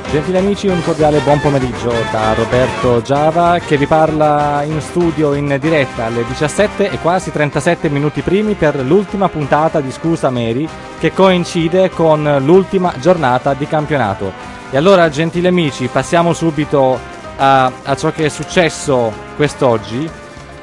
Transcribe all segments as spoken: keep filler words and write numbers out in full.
Gentili amici, un cordiale buon pomeriggio da Roberto Giava che vi parla in studio in diretta alle diciassette e quasi trentasette minuti primi per l'ultima puntata di Scusa Mary, che coincide con l'ultima giornata di campionato. E allora, gentili amici, passiamo subito a, a ciò che è successo quest'oggi.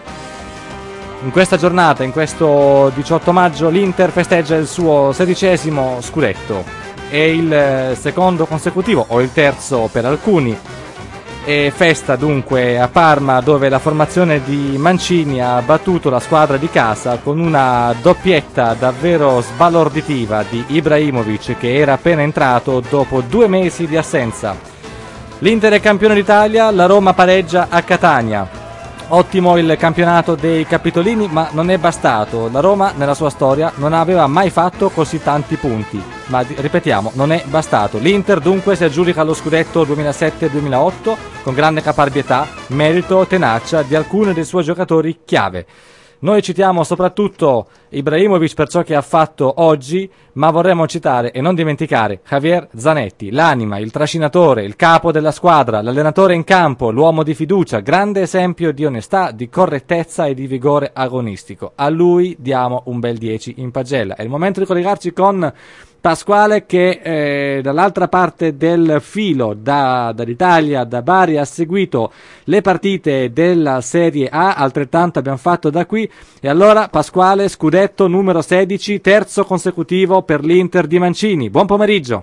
In questa giornata, in questo diciotto maggio, l'Inter festeggia il suo sedicesimo scudetto. È il secondo consecutivo, o il terzo per alcuni. E festa dunque a Parma, dove la formazione di Mancini ha battuto la squadra di casa con una doppietta davvero sbalorditiva di Ibrahimovic, che era appena entrato dopo due mesi di assenza. L'Inter è campione d'Italia, la Roma pareggia a Catania. Ottimo il campionato dei capitolini, ma non è bastato. La Roma nella sua storia non aveva mai fatto così tanti punti, ma ripetiamo, non è bastato. L'Inter dunque si aggiudica lo scudetto duemilasette duemilaotto con grande caparbietà, merito, tenacia di alcuni dei suoi giocatori chiave. Noi citiamo soprattutto Ibrahimovic per ciò che ha fatto oggi, ma vorremmo citare e non dimenticare Javier Zanetti, l'anima, il trascinatore, il capo della squadra, l'allenatore in campo, l'uomo di fiducia, grande esempio di onestà, di correttezza e di vigore agonistico. A lui diamo un bel dieci in pagella. È il momento di collegarci con Pasquale che eh, dall'altra parte del filo, da, dall'Italia, da Bari, ha seguito le partite della Serie A, altrettanto abbiamo fatto da qui. E allora Pasquale, scudetto numero sedici, terzo consecutivo per l'Inter di Mancini. Buon pomeriggio.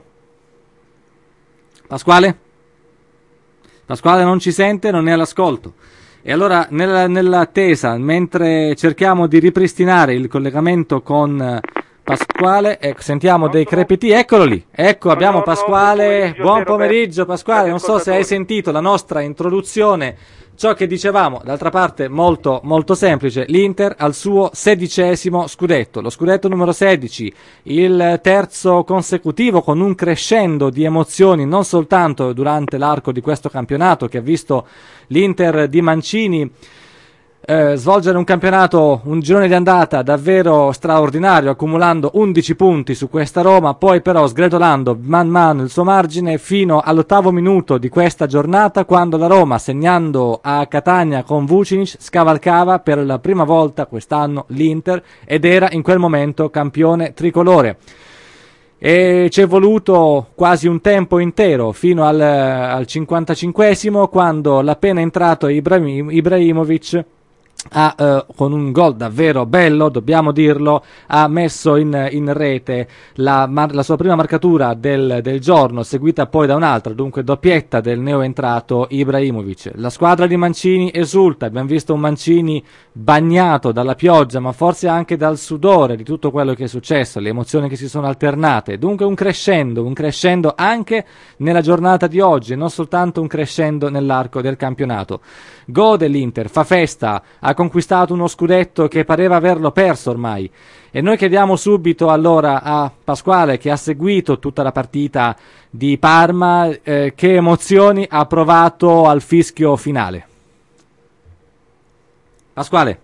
Pasquale? Pasquale non ci sente, non è all'ascolto. E allora nella, nell'attesa, mentre cerchiamo di ripristinare il collegamento con Pasquale, ecco, sentiamo dei crepiti, eccolo lì, ecco abbiamo Pasquale, buon pomeriggio Pasquale, non so se hai sentito la nostra introduzione, ciò che dicevamo, d'altra parte molto molto semplice, l'Inter al suo sedicesimo scudetto, lo scudetto numero sedici, il terzo consecutivo con un crescendo di emozioni non soltanto durante l'arco di questo campionato che ha visto l'Inter di Mancini Eh, svolgere un campionato, un girone di andata davvero straordinario, accumulando undici punti su questa Roma, poi però sgretolando man mano il suo margine fino all'ottavo minuto di questa giornata, quando la Roma, segnando a Catania con Vucinic, scavalcava per la prima volta quest'anno l'Inter ed era in quel momento campione tricolore. E ci è voluto quasi un tempo intero fino al, al cinquantacinquesimo, quando l'appena entrato Ibrahim, Ibrahimovic ha, eh, con un gol davvero bello, dobbiamo dirlo, ha messo in, in rete la, la sua prima marcatura del, del giorno, seguita poi da un'altra, dunque doppietta del neoentrato Ibrahimovic. La squadra di Mancini esulta, abbiamo visto un Mancini bagnato dalla pioggia, ma forse anche dal sudore di tutto quello che è successo, le emozioni che si sono alternate, dunque un crescendo, un crescendo anche nella giornata di oggi, non soltanto un crescendo nell'arco del campionato. Gode l'Inter, fa festa, ha conquistato uno scudetto che pareva averlo perso ormai. E noi chiediamo subito allora a Pasquale, che ha seguito tutta la partita di Parma, eh, che emozioni ha provato al fischio finale. Pasquale,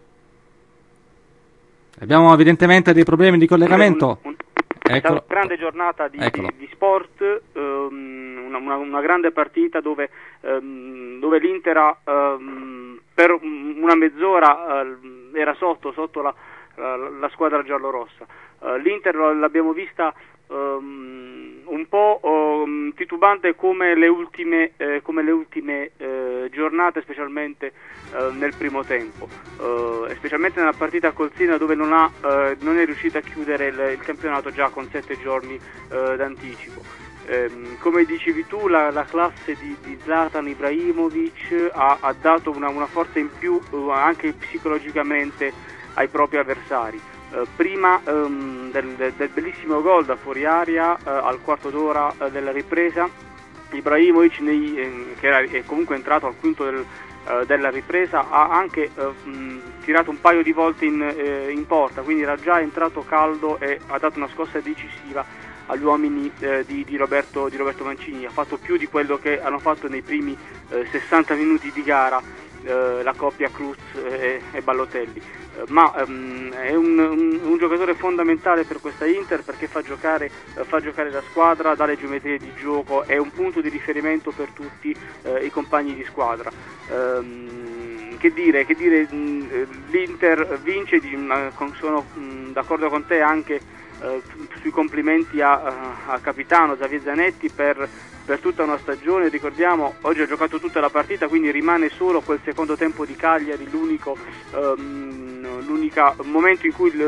abbiamo evidentemente dei problemi di collegamento. Un, un, una grande giornata di, di, di sport, um, una, una, una grande partita dove, um, dove l'Inter ha, um, per una mezz'ora uh, era sotto, sotto la, la, la squadra giallorossa. Uh, L'Inter l'abbiamo vista um, un po' um, titubante come le ultime, eh, come le ultime eh, giornate, specialmente eh, nel primo tempo, eh, specialmente nella partita col Siena, dove non, ha, eh, non è riuscita a chiudere il, il campionato già con sette giorni eh, d'anticipo. Eh, come dicevi tu, la, la classe di, di Zlatan Ibrahimovic ha, ha dato una, una forza in più eh, anche psicologicamente ai propri avversari. Uh, prima um, del, del, del bellissimo gol da fuori aria uh, al quarto d'ora uh, della ripresa, Ibrahimovic, nei, eh, che era, è comunque entrato al quinto del, uh, della ripresa, ha anche uh, mh, tirato un paio di volte in, eh, in porta, quindi era già entrato caldo e ha dato una scossa decisiva agli uomini eh, di, di, Roberto, di Roberto Mancini. Ha fatto più di quello che hanno fatto nei primi eh, sessanta minuti di gara eh, la coppia Cruz e, e Ballotelli, eh, ma ehm, è un, un, un giocatore fondamentale per questa Inter, perché fa giocare, eh, fa giocare la squadra, dà le geometrie di gioco, è un punto di riferimento per tutti eh, i compagni di squadra. Ehm, che dire, che dire mh, l'Inter vince, di, mh, sono mh, d'accordo con te anche Uh, sui complimenti a, a, a capitano Xavier Zanetti per, per tutta una stagione. Ricordiamo, oggi ha giocato tutta la partita, quindi rimane solo quel secondo tempo di Cagliari l'unico um, l'unico momento in cui il,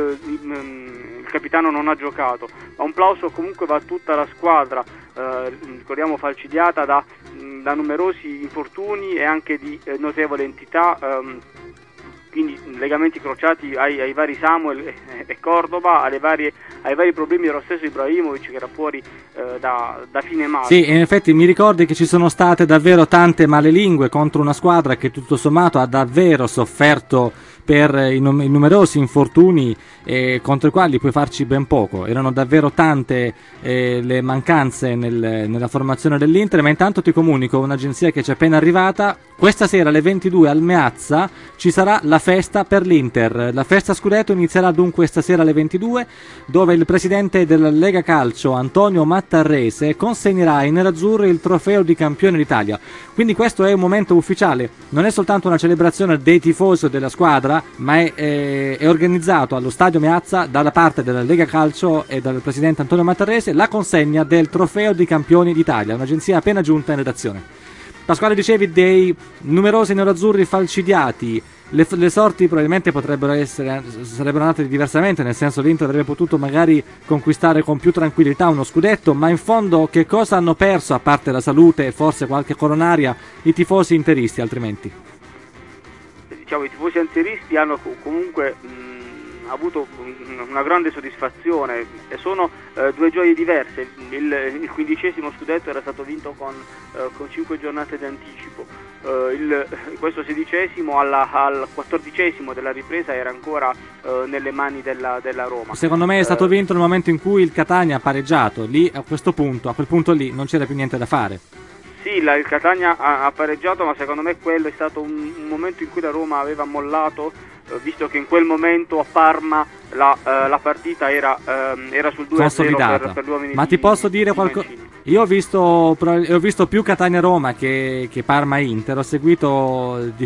il, il capitano non ha giocato. Ma un plauso comunque va a tutta la squadra, uh, ricordiamo falcidiata da, da numerosi infortuni e anche di eh, notevole entità, um, quindi legamenti crociati ai, ai vari Samuel e, e Cordoba, alle varie, ai vari problemi dello stesso Ibrahimovic, che era fuori eh, da, da fine marzo. Sì, in effetti mi ricordi che ci sono state davvero tante malelingue contro una squadra che tutto sommato ha davvero sofferto per i, num- i numerosi infortuni eh, contro i quali puoi farci ben poco. Erano davvero tante eh, le mancanze nel, nella formazione dell'Inter, ma intanto ti comunico un'agenzia che ci è appena arrivata. Questa sera alle ventidue al Meazza ci sarà la festa per l'Inter. La festa scudetto inizierà dunque stasera alle ventidue, dove il presidente della Lega Calcio, Antonio Mattarrese, consegnerà ai nerazzurri il trofeo di campione d'Italia. Quindi questo è un momento ufficiale, non è soltanto una celebrazione dei tifosi della squadra, ma è, è, è organizzato allo stadio Meazza dalla parte della Lega Calcio e dal presidente Antonio Mattarrese la consegna del trofeo di campioni d'Italia, un'agenzia appena giunta in redazione. Pasquale, dicevi dei numerosi nerazzurri falcidiati, le, le sorti probabilmente potrebbero essere, sarebbero andate diversamente, nel senso l'Inter avrebbe potuto magari conquistare con più tranquillità uno scudetto, ma in fondo che cosa hanno perso, a parte la salute e forse qualche coronaria, i tifosi interisti altrimenti? Diciamo, i tifosi interisti hanno comunque mh, avuto una grande soddisfazione, e sono eh, due gioie diverse. Il, il quindicesimo scudetto era stato vinto con, eh, con cinque giornate di anticipo, eh, il, questo sedicesimo alla, al quattordicesimo della ripresa era ancora eh, nelle mani della, della Roma. Secondo me è stato vinto nel momento in cui il Catania ha pareggiato, lì a questo punto, a quel punto lì non c'era più niente da fare. Sì, la, il Catania ha, ha pareggiato, ma secondo me quello è stato un, un momento in cui la Roma aveva mollato, eh, visto che in quel momento a Parma la, eh, la partita era, eh, era sul due a zero per, per gli uomini. Ma di, ti posso dire qualcosa? Io ho visto, ho visto più Catania-Roma che, che Parma-Inter, ho seguito di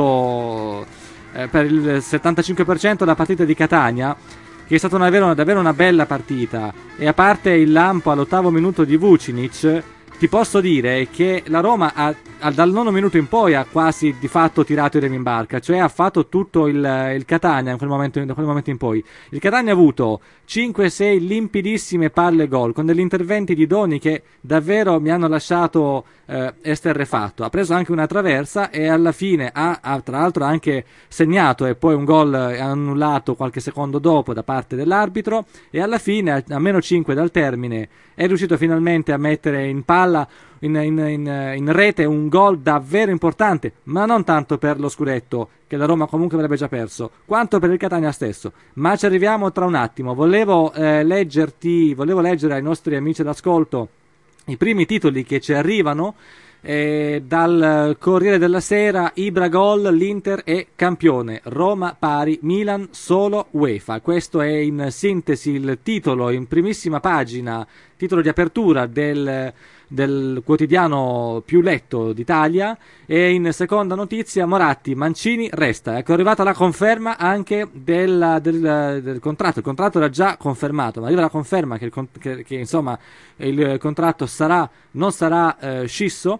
fatto eh, per il settantacinque per cento la partita di Catania, che è stata una, davvero, davvero una bella partita, e a parte il lampo all'ottavo minuto di Vucinic, ti posso dire che la Roma ha, ha, dal nono minuto in poi ha quasi di fatto tirato i remi in barca, cioè ha fatto tutto il, il Catania in quel, momento, in quel momento in poi. Il Catania ha avuto cinque sei limpidissime palle gol, con degli interventi di Doni che davvero mi hanno lasciato eh, esterrefatto. Ha preso anche una traversa e alla fine ha, ha tra l'altro anche segnato, e poi un gol annullato qualche secondo dopo da parte dell'arbitro, e alla fine a, a meno cinque dal termine è riuscito finalmente a mettere in palla in, in, in, in rete un gol davvero importante, ma non tanto per lo scudetto, che la Roma comunque avrebbe già perso, quanto per il Catania stesso. Ma ci arriviamo tra un attimo. Volevo eh, leggerti, volevo leggere ai nostri amici d'ascolto i primi titoli che ci arrivano eh, dal Corriere della Sera. Ibra gol, l'Inter è campione, Roma pari, Milan solo UEFA. Questo è in sintesi il titolo in primissima pagina, titolo di apertura del del quotidiano più letto d'Italia. E in seconda notizia Moratti, Mancini resta. Ecco, è arrivata la conferma anche della, del, del contratto. Il contratto era già confermato, ma arriva la conferma che, il, che, che insomma il contratto sarà, non sarà eh, scisso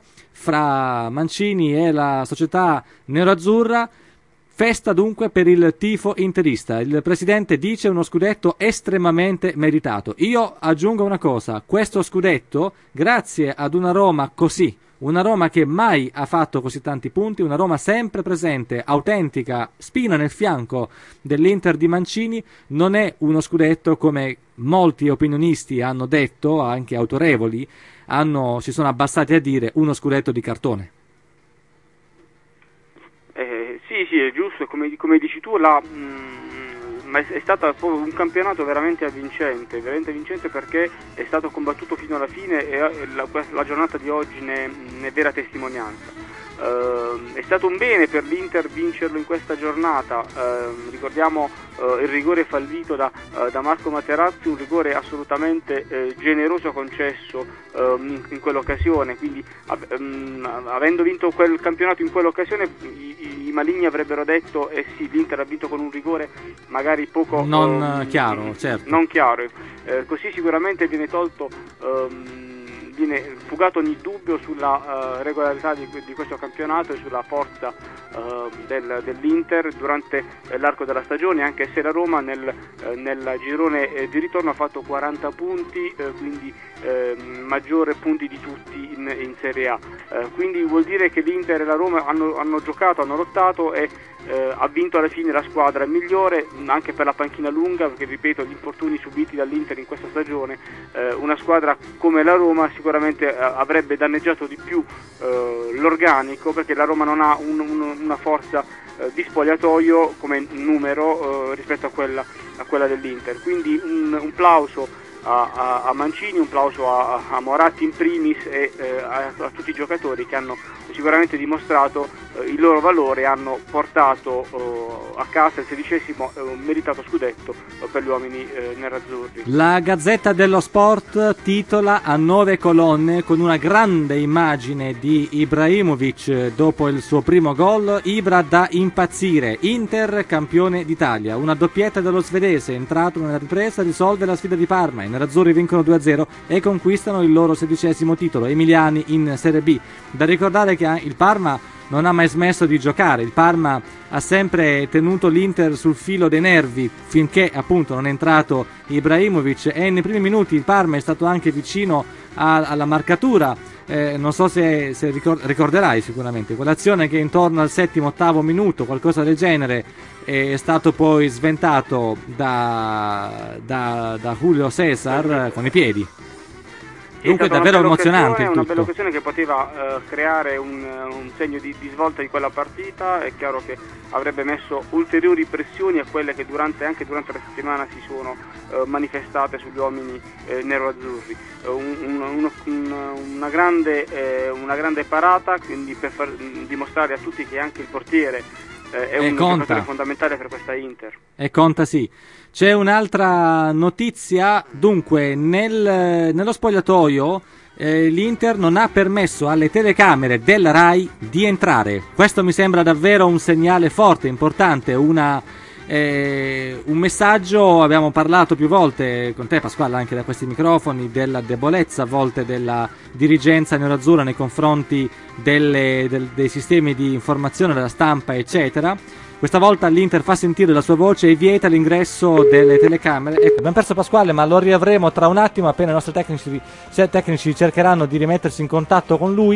fra Mancini e la società neroazzurra. Festa dunque per il tifo interista. Il presidente dice uno scudetto estremamente meritato. Io aggiungo una cosa: questo scudetto, grazie ad una Roma così, una Roma che mai ha fatto così tanti punti, una Roma sempre presente, autentica, spina nel fianco dell'Inter di Mancini, non è uno scudetto come molti opinionisti hanno detto, anche autorevoli, hanno, si sono abbassati a dire uno scudetto di cartone. Eh, sì, sì, è giusto, come, come dici tu, la, mh, ma è, è stato un campionato veramente avvincente, veramente vincente, perché è stato combattuto fino alla fine, e la, la giornata di oggi ne, ne è vera testimonianza. Uh, è stato un bene per l'Inter vincerlo in questa giornata, uh, ricordiamo uh, il rigore fallito da, uh, da Marco Materazzi, un rigore assolutamente uh, generoso concesso uh, in, in quell'occasione, quindi av- um, avendo vinto quel campionato in quell'occasione i, i, i maligni avrebbero detto eh sì, l'Inter ha vinto con un rigore magari poco non um, chiaro, certo. non chiaro. Uh, così sicuramente viene tolto um, viene fugato ogni dubbio sulla uh, regolarità di, di questo campionato e sulla forza uh, del, dell'Inter durante eh, l'arco della stagione, anche se la Roma nel, eh, nel girone eh, di ritorno ha fatto quaranta punti, eh, quindi eh, maggiore punti di tutti in, in Serie A. Eh, quindi vuol dire che l'Inter e la Roma hanno, hanno giocato, hanno lottato e eh, ha vinto alla fine la squadra migliore, anche per la panchina lunga, perché ripeto, gli infortuni subiti dall'Inter in questa stagione, eh, una squadra come la Roma sicuramente eh, avrebbe danneggiato di più eh, l'organico, perché la Roma non ha un, un, una forza eh, di spogliatoio come numero eh, rispetto a quella, a quella dell'Inter. Quindi un, un plauso a, a, a Mancini, un plauso a, a Moratti in primis e eh, a, a tutti i giocatori che hanno sicuramente dimostrato eh, il loro valore e hanno portato eh, a casa il sedicesimo eh, meritato scudetto eh, per gli uomini eh, nerazzurri. La Gazzetta dello Sport titola a nove colonne con una grande immagine di Ibrahimovic dopo il suo primo gol: Ibra da impazzire, Inter campione d'Italia, una doppietta dello svedese entrato nella ripresa risolve la sfida di Parma, i nerazzurri vincono due a zero e conquistano il loro sedicesimo titolo, emiliani in Serie B. Da ricordare che il Parma non ha mai smesso di giocare, il Parma ha sempre tenuto l'Inter sul filo dei nervi finché appunto non è entrato Ibrahimovic, e nei primi minuti il Parma è stato anche vicino a, alla marcatura. Eh, non so se, se ricord- ricorderai sicuramente quell'azione che intorno al settimo ottavo minuto, qualcosa del genere, è stato poi sventato da, da, da Julio César con i piedi. Dunque è davvero emozionante il tutto. Una bella occasione che poteva uh, creare un, un segno di, di svolta di quella partita. È chiaro che avrebbe messo ulteriori pressioni a quelle che durante, anche durante la settimana si sono uh, manifestate sugli uomini eh, nero-azzurri. Uh, un, un, un, una, grande, eh, una grande parata, quindi per far dimostrare a tutti che anche il portiere eh, è e un giocatore fondamentale per questa Inter. E conta, sì. C'è un'altra notizia, dunque nel, nello spogliatoio eh, l'Inter non ha permesso alle telecamere della Rai di entrare. Questo mi sembra davvero un segnale forte, importante, una, eh, un messaggio. Abbiamo parlato più volte con te, Pasquale, anche da questi microfoni, della debolezza a volte della dirigenza nerazzurra nei confronti delle, del, dei sistemi di informazione, della stampa, eccetera. Questa volta l'Inter fa sentire la sua voce e vieta l'ingresso delle telecamere. Ecco, abbiamo perso Pasquale, ma lo riavremo tra un attimo appena i nostri tecnici, tecnici cercheranno di rimettersi in contatto con lui.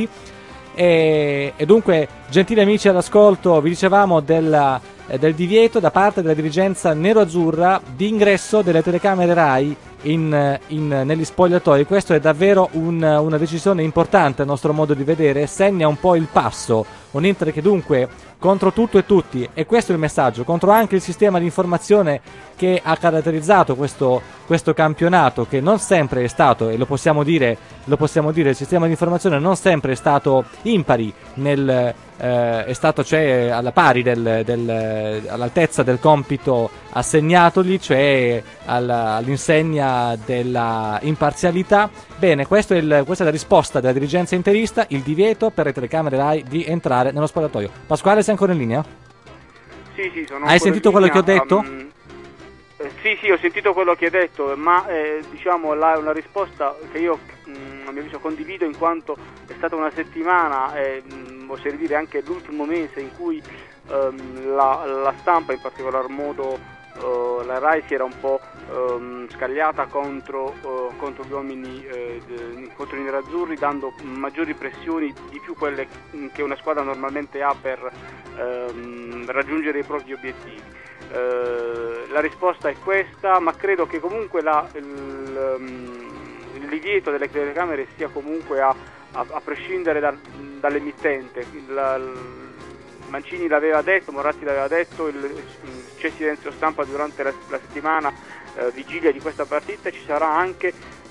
E, e dunque, gentili amici all'ascolto, vi dicevamo della, eh, del divieto da parte della dirigenza nero-azzurra di ingresso delle telecamere Rai in, in, negli spogliatoi. Questo è davvero un, una decisione importante a nostro modo di vedere, segna un po' il passo. Un Inter che dunque contro tutto e tutti, e questo è il messaggio, contro anche il sistema di informazione che ha caratterizzato questo, questo campionato, che non sempre è stato, e lo possiamo dire, lo possiamo dire, il sistema di informazione non sempre è stato impari, nel, eh, è stato cioè alla pari, del, del, all'altezza del compito assegnatogli, cioè alla, all'insegna della imparzialità. Bene, questo è il, questa è la risposta della dirigenza interista, il divieto per le telecamere Rai di entrare nello spogliatoio. Pasquale, sei ancora in linea? Sì, sì, sono Hai sentito quello che ho detto? Um, eh, sì, sì, ho sentito quello che hai detto, ma eh, diciamo la, una risposta che io mh, a mio avviso condivido, in quanto è stata una settimana, e eh, oserei dire anche l'ultimo mese, in cui ehm, la, la stampa, in particolar modo Uh, la Rai, si era un po' um, scagliata contro, uh, contro gli uomini, uh, de, contro i nerazzurri, dando maggiori pressioni, di più quelle che una squadra normalmente ha per um, raggiungere i propri obiettivi. Uh, la risposta è questa, ma credo che comunque la, il, um, il divieto delle telecamere sia comunque a, a, a prescindere da, dall'emittente. La, Mancini l'aveva detto, Moratti l'aveva detto, il, c'è silenzio stampa durante la, la settimana eh, vigilia di questa partita, ci sarà anche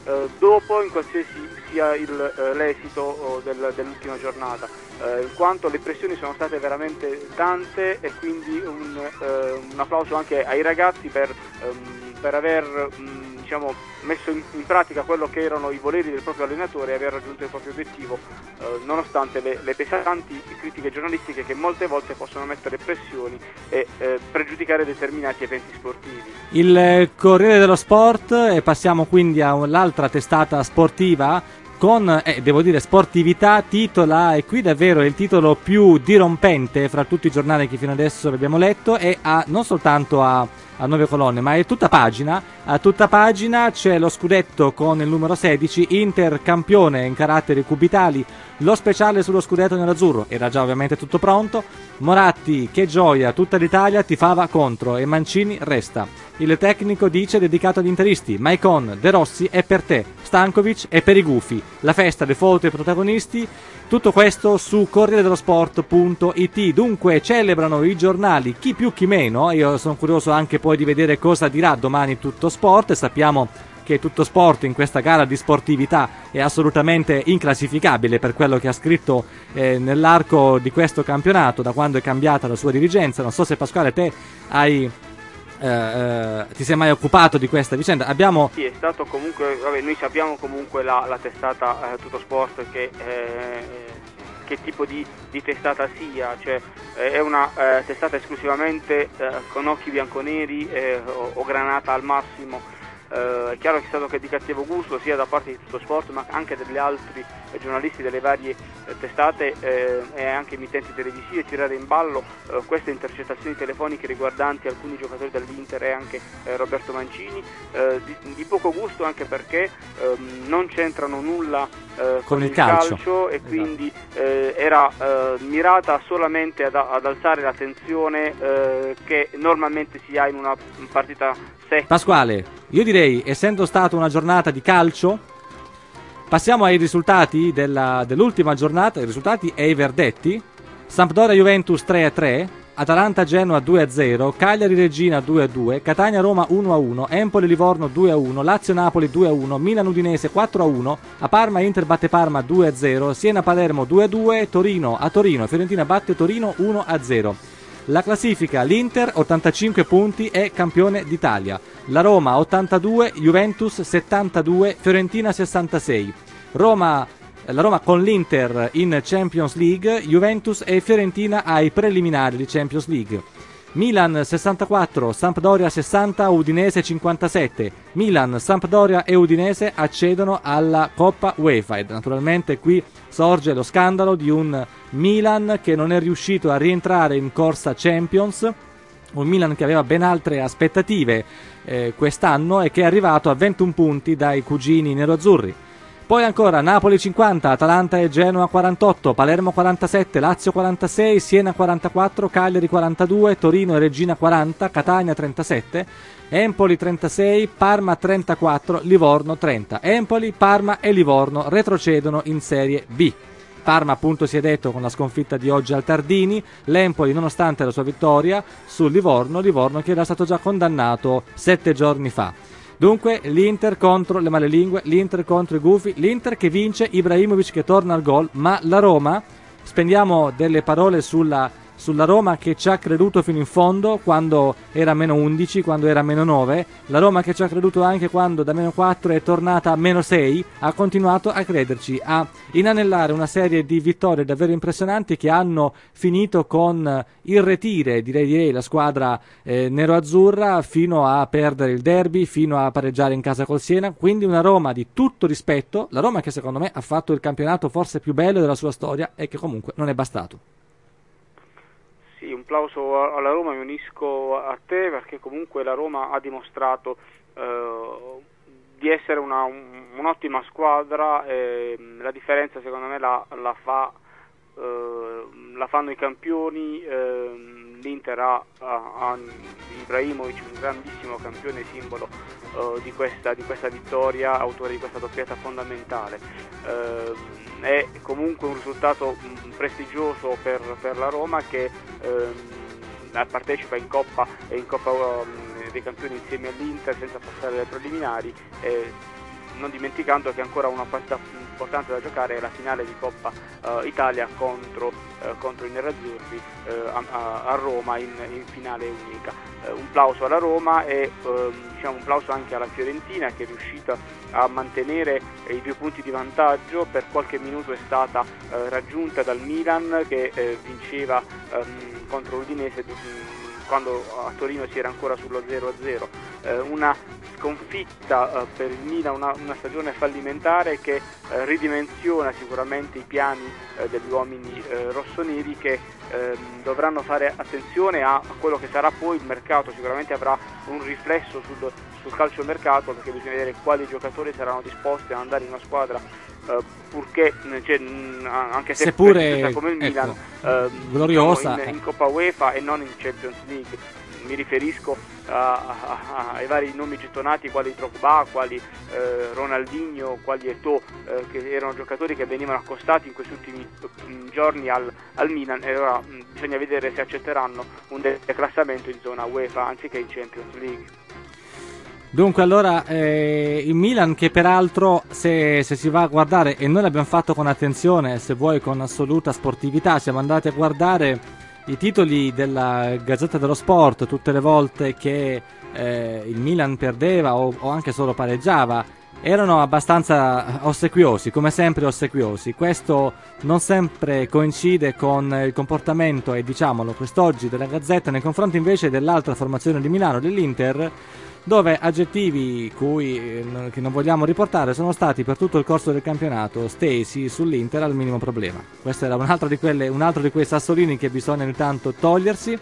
eh, dopo in qualsiasi sia il, eh, l'esito oh, del, dell'ultima giornata, eh, in quanto le pressioni sono state veramente tante, e quindi un, eh, un applauso anche ai ragazzi per, ehm, per aver mh, diciamo, messo in, in pratica quello che erano i voleri del proprio allenatore e aver raggiunto il proprio obiettivo, eh, nonostante le, le pesanti critiche giornalistiche che molte volte possono mettere pressioni e eh, pregiudicare determinati eventi sportivi. Il Corriere dello Sport, e passiamo quindi all'altra testata sportiva con, eh, devo dire, sportività, titola, e qui davvero è il titolo più dirompente fra tutti i giornali che fino adesso abbiamo letto, e ha non soltanto a, a nove colonne, ma è tutta pagina. A tutta pagina c'è lo scudetto con il numero sedici, Inter campione in caratteri cubitali, lo speciale sullo scudetto nerazzurro, era già ovviamente tutto pronto. Moratti, che gioia, tutta l'Italia tifava contro e Mancini resta. Il tecnico dice, dedicato agli interisti, Maicon, De Rossi è per te, Stankovic è per i gufi, la festa, le foto e i protagonisti, tutto questo su corriere dello sport punto it. Dunque celebrano i giornali, chi più chi meno. Io sono curioso anche poi di vedere cosa dirà domani Tutto Sport. Sappiamo che Tutto Sport in questa gara di sportività è assolutamente inclassificabile per quello che ha scritto eh, nell'arco di questo campionato, da quando è cambiata la sua dirigenza. Non so se Pasquale te hai eh, eh, ti sei mai occupato di questa vicenda. Abbiamo sì, è stato comunque, vabbè, noi sappiamo comunque la, la testata eh, Tutto Sport che eh, che tipo di, di testata sia, cioè eh, è una eh, testata esclusivamente eh, con occhi bianconeri eh, o, o granata al massimo. Uh, è chiaro che è stato che di cattivo gusto sia da parte di Tutto Sport, ma anche degli altri eh, giornalisti delle varie eh, testate eh, e anche emittenti televisive, tirare in ballo eh, queste intercettazioni telefoniche riguardanti alcuni giocatori dell'Inter e anche eh, Roberto Mancini, eh, di, di poco gusto, anche perché ehm, non c'entrano nulla eh, con, con il il calcio, calcio e quindi eh, era eh, mirata solamente ad, ad alzare la tensione eh, che normalmente si ha in una partita secca. Pasquale, io direi, essendo stata una giornata di calcio, passiamo ai risultati della, dell'ultima giornata, i risultati e i verdetti. Sampdoria-Juventus tre a tre, Atalanta-Genoa due a zero, Cagliari-Regina due a due, Catania-Roma uno a uno, Empoli-Livorno due a uno, Lazio-Napoli due a uno, Milan-Udinese quattro a uno, a Parma Inter batte Parma due a zero, Siena-Palermo due a due, Torino a Torino, Fiorentina batte Torino uno a zero. La classifica: l'Inter ottantacinque punti è campione d'Italia, la Roma ottantadue, Juventus settantadue, Fiorentina sessantasei. Roma, la Roma con l'Inter in Champions League, Juventus e Fiorentina ai preliminari di Champions League. Milan sessantaquattro, Sampdoria sessanta, Udinese cinquantasette. Milan, Sampdoria e Udinese accedono alla Coppa UEFA. E naturalmente qui sorge lo scandalo di un Milan che non è riuscito a rientrare in corsa Champions, un Milan che aveva ben altre aspettative eh, quest'anno e che è arrivato a ventuno punti dai cugini neroazzurri. Poi ancora Napoli cinquanta, Atalanta e Genoa quarantotto, Palermo quarantasette, Lazio quarantasei, Siena quarantaquattro, Cagliari quarantadue, Torino e Regina quaranta, Catania trentasette, Empoli trentasei, Parma trentaquattro, Livorno trenta. Empoli, Parma e Livorno retrocedono in Serie B. Parma appunto si è detto con la sconfitta di oggi al Tardini, l'Empoli nonostante la sua vittoria sul Livorno, Livorno che era stato già condannato sette giorni fa. Dunque l'Inter contro le malelingue, l'Inter contro i gufi, l'Inter che vince, Ibrahimovic che torna al gol, ma la Roma, spendiamo delle parole sulla, sulla Roma che ci ha creduto fino in fondo quando era meno undici, quando era meno nove, la Roma che ci ha creduto anche quando da meno quattro è tornata a meno sei, ha continuato a crederci, a inanellare una serie di vittorie davvero impressionanti che hanno finito con irretire, direi direi, la squadra eh, nero-azzurra fino a perdere il derby, fino a pareggiare in casa col Siena. Quindi una Roma di tutto rispetto, la Roma che secondo me ha fatto il campionato forse più bello della sua storia e che comunque non è bastato. Sì, un plauso alla Roma, mi unisco a te perché comunque la Roma ha dimostrato eh, di essere una, un, un'ottima squadra e la differenza secondo me la, la, fa, eh, la fanno i campioni. eh, L'Inter ha, ha, ha Ibrahimovic, un grandissimo campione, simbolo eh, di, questa, di questa vittoria, autore di questa doppietta fondamentale. Eh, è comunque un risultato mh, prestigioso per, per la Roma che ehm, partecipa in Coppa e in Coppa um, dei Campioni insieme all'Inter senza passare le preliminari. Eh, non dimenticando che ancora una partita importante da giocare è la finale di Coppa uh, Italia contro, uh, contro i nerazzurri uh, a, a Roma in, in finale unica. Uh, un plauso alla Roma e uh, diciamo un plauso anche alla Fiorentina, che è riuscita a mantenere i due punti di vantaggio. Per qualche minuto è stata uh, raggiunta dal Milan, che uh, vinceva um, contro l'Udinese quando a Torino si era ancora sullo zero a zero. Eh, una sconfitta eh, per il Milan, una, una stagione fallimentare che eh, ridimensiona sicuramente i piani eh, degli uomini eh, rossoneri, che eh, dovranno fare attenzione a, a quello che sarà poi il mercato. Sicuramente avrà un riflesso sul, sul calciomercato, perché bisogna vedere quali giocatori saranno disposti ad andare in una squadra Uh, purché cioè, mh, anche se Seppure, come il Milan, ecco, uh, gloriosa in, in Coppa UEFA e non in Champions League. Mi riferisco uh, a, a, ai vari nomi gettonati quali Drogba, quali uh, Ronaldinho, quali Eto'o, uh, che erano giocatori che venivano accostati in questi ultimi uh, giorni al, al Milan, e ora mh, bisogna vedere se accetteranno un declassamento in zona UEFA anziché in Champions League. Dunque allora eh, il Milan, che peraltro se, se si va a guardare, e noi l'abbiamo fatto con attenzione, se vuoi con assoluta sportività, siamo andati a guardare i titoli della Gazzetta dello Sport tutte le volte che eh, il Milan perdeva o, o anche solo pareggiava, erano abbastanza ossequiosi, come sempre ossequiosi. Questo non sempre coincide con il comportamento, e diciamolo quest'oggi, della Gazzetta nei confronti invece dell'altra formazione di Milano, dell'Inter, dove aggettivi cui, eh, che non vogliamo riportare sono stati per tutto il corso del campionato stesi sull'Inter al minimo problema. Questo era un'altra di quelle, un altro di quei sassolini che bisogna ogni tanto togliersi.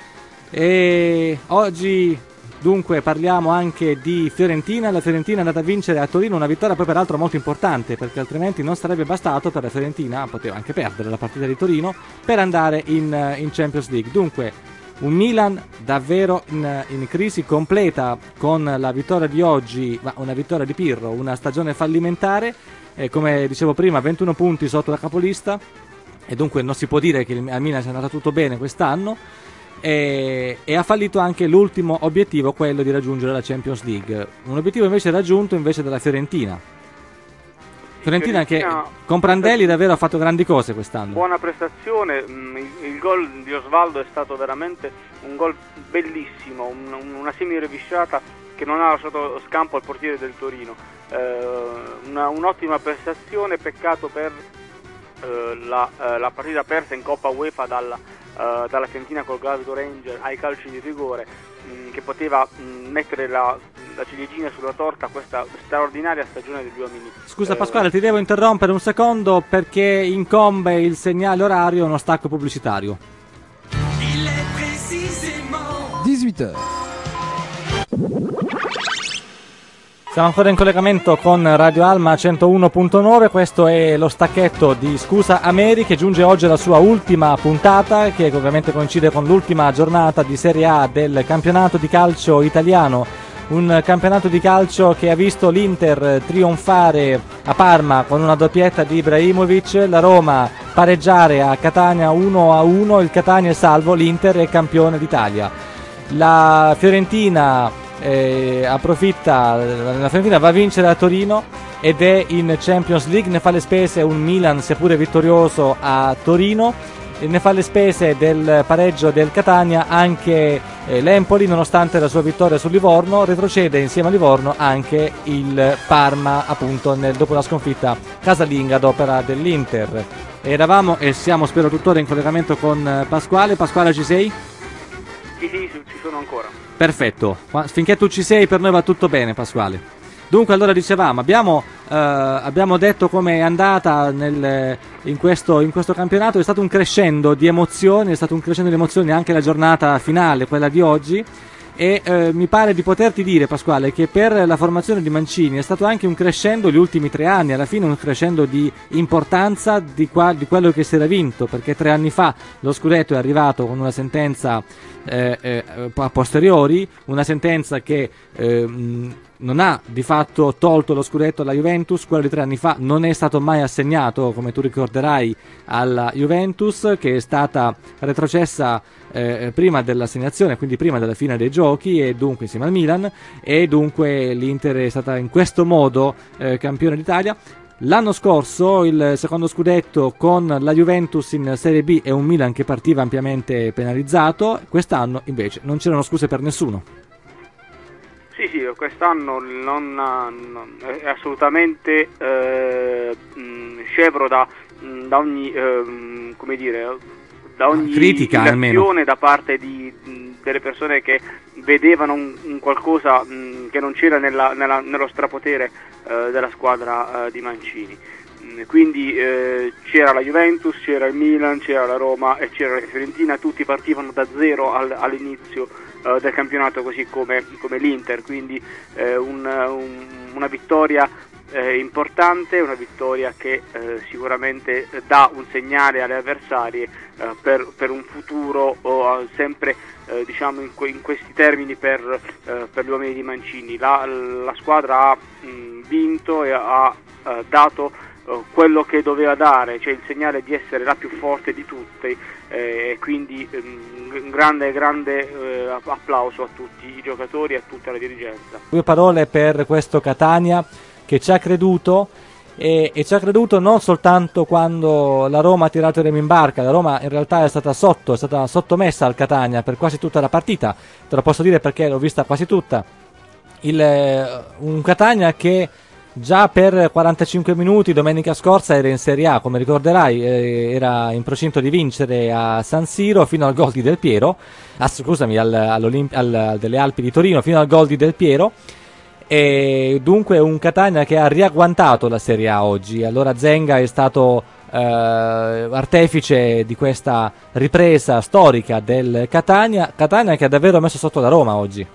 E oggi dunque parliamo anche di Fiorentina. La Fiorentina è andata a vincere a Torino, una vittoria poi peraltro molto importante, perché altrimenti non sarebbe bastato per la Fiorentina, poteva anche perdere la partita di Torino, per andare in, in Champions League. Dunque un Milan davvero in, in crisi completa con la vittoria di oggi, ma una vittoria di Pirro, una stagione fallimentare, eh, come dicevo prima, ventuno punti sotto la capolista, e dunque non si può dire che al Milan sia andato tutto bene quest'anno, e, e ha fallito anche l'ultimo obiettivo, quello di raggiungere la Champions League, un obiettivo invece raggiunto invece dalla Fiorentina. Fiorentina che con Prandelli davvero ha fatto grandi cose quest'anno. Buona prestazione, il, il gol di Osvaldo è stato veramente un gol bellissimo, un, una semi-rovesciata che non ha lasciato scampo al portiere del Torino. Eh, una, un'ottima prestazione, peccato per eh, la, eh, la partita persa in Coppa UEFA dalla, eh, dalla Fiorentina col Glasgow Rangers ai calci di rigore, mh, che poteva mh, mettere la la ciliegina sulla torta a questa straordinaria stagione degli uomini. Scusa eh, Pasquale, ti devo interrompere un secondo perché incombe il segnale orario, uno stacco pubblicitario. diciotto heures. Siamo ancora in collegamento con Radio Alma centouno virgola nove, questo è lo stacchetto di Scusa Ameri, che giunge oggi alla sua ultima puntata, che ovviamente coincide con l'ultima giornata di Serie A del campionato di calcio italiano. Un campionato di calcio che ha visto l'Inter trionfare a Parma con una doppietta di Ibrahimovic, la Roma pareggiare a Catania uno a uno, il Catania è salvo, l'Inter è campione d'Italia. La Fiorentina eh, approfitta, la Fiorentina va a vincere a Torino ed è in Champions League, ne fa le spese un Milan seppure vittorioso a Torino. Ne fa le spese del pareggio del Catania anche eh, l'Empoli, nonostante la sua vittoria sul Livorno. Retrocede insieme a Livorno anche il Parma, appunto nel, dopo la sconfitta casalinga ad opera dell'Inter. Eravamo e siamo, spero tuttora, in collegamento con Pasquale. Pasquale, ci sei? Sì, sì, ci sono ancora. Perfetto, finché tu ci sei per noi va tutto bene, Pasquale. Dunque allora dicevamo, abbiamo, eh, abbiamo detto come è andata nel, in, questo, in questo campionato. È stato un crescendo di emozioni, è stato un crescendo di emozioni anche la giornata finale, quella di oggi, e eh, mi pare di poterti dire, Pasquale, che per la formazione di Mancini è stato anche un crescendo gli ultimi tre anni, alla fine un crescendo di importanza di, qua, di quello che si era vinto, perché tre anni fa lo scudetto è arrivato con una sentenza eh, eh, a posteriori, una sentenza che eh, non ha di fatto tolto lo scudetto alla Juventus. Quello di tre anni fa non è stato mai assegnato, come tu ricorderai, alla Juventus, che è stata retrocessa eh, prima dell'assegnazione, quindi prima della fine dei giochi, e dunque insieme al Milan, e dunque l'Inter è stata in questo modo eh, campione d'Italia. L'anno scorso il secondo scudetto con la Juventus in Serie B e un Milan che partiva ampiamente penalizzato. Quest'anno invece non c'erano scuse per nessuno. Sì, sì, quest'anno non, non, è assolutamente eh, scevro da, da ogni, eh, come dire, da ogni critica almeno da parte di, delle persone che vedevano un, un qualcosa mh, che non c'era nella, nella, nello strapotere eh, della squadra eh, di Mancini. Quindi eh, c'era la Juventus, c'era il Milan, c'era la Roma e c'era la Fiorentina, tutti partivano da zero al, all'inizio eh, del campionato, così come, come l'Inter, quindi eh, un, un, una vittoria eh, importante, una vittoria che eh, sicuramente dà un segnale alle avversarie eh, per, per un futuro oh, sempre eh, diciamo in, que- in questi termini per, eh, per gli uomini di Mancini. La, la squadra ha mh, vinto e ha eh, dato quello che doveva dare, cioè il segnale di essere la più forte di tutte, e eh, quindi um, un grande grande eh, applauso a tutti i giocatori e a tutta la dirigenza. Due parole per questo Catania che ci ha creduto e, e ci ha creduto non soltanto quando la Roma ha tirato il remo in barca. La Roma in realtà è stata sotto, è stata sottomessa al Catania per quasi tutta la partita, te lo posso dire perché l'ho vista quasi tutta. Il, un Catania che già per quarantacinque minuti domenica scorsa era in Serie A, come ricorderai, eh, era in procinto di vincere a San Siro fino al gol di Del Piero, ah, scusami, al, al, delle Alpi di Torino, fino al gol di Del Piero, e dunque un Catania che ha riagguantato la Serie A oggi. Allora Zenga è stato eh, artefice di questa ripresa storica del Catania, Catania che ha davvero messo sotto la Roma oggi.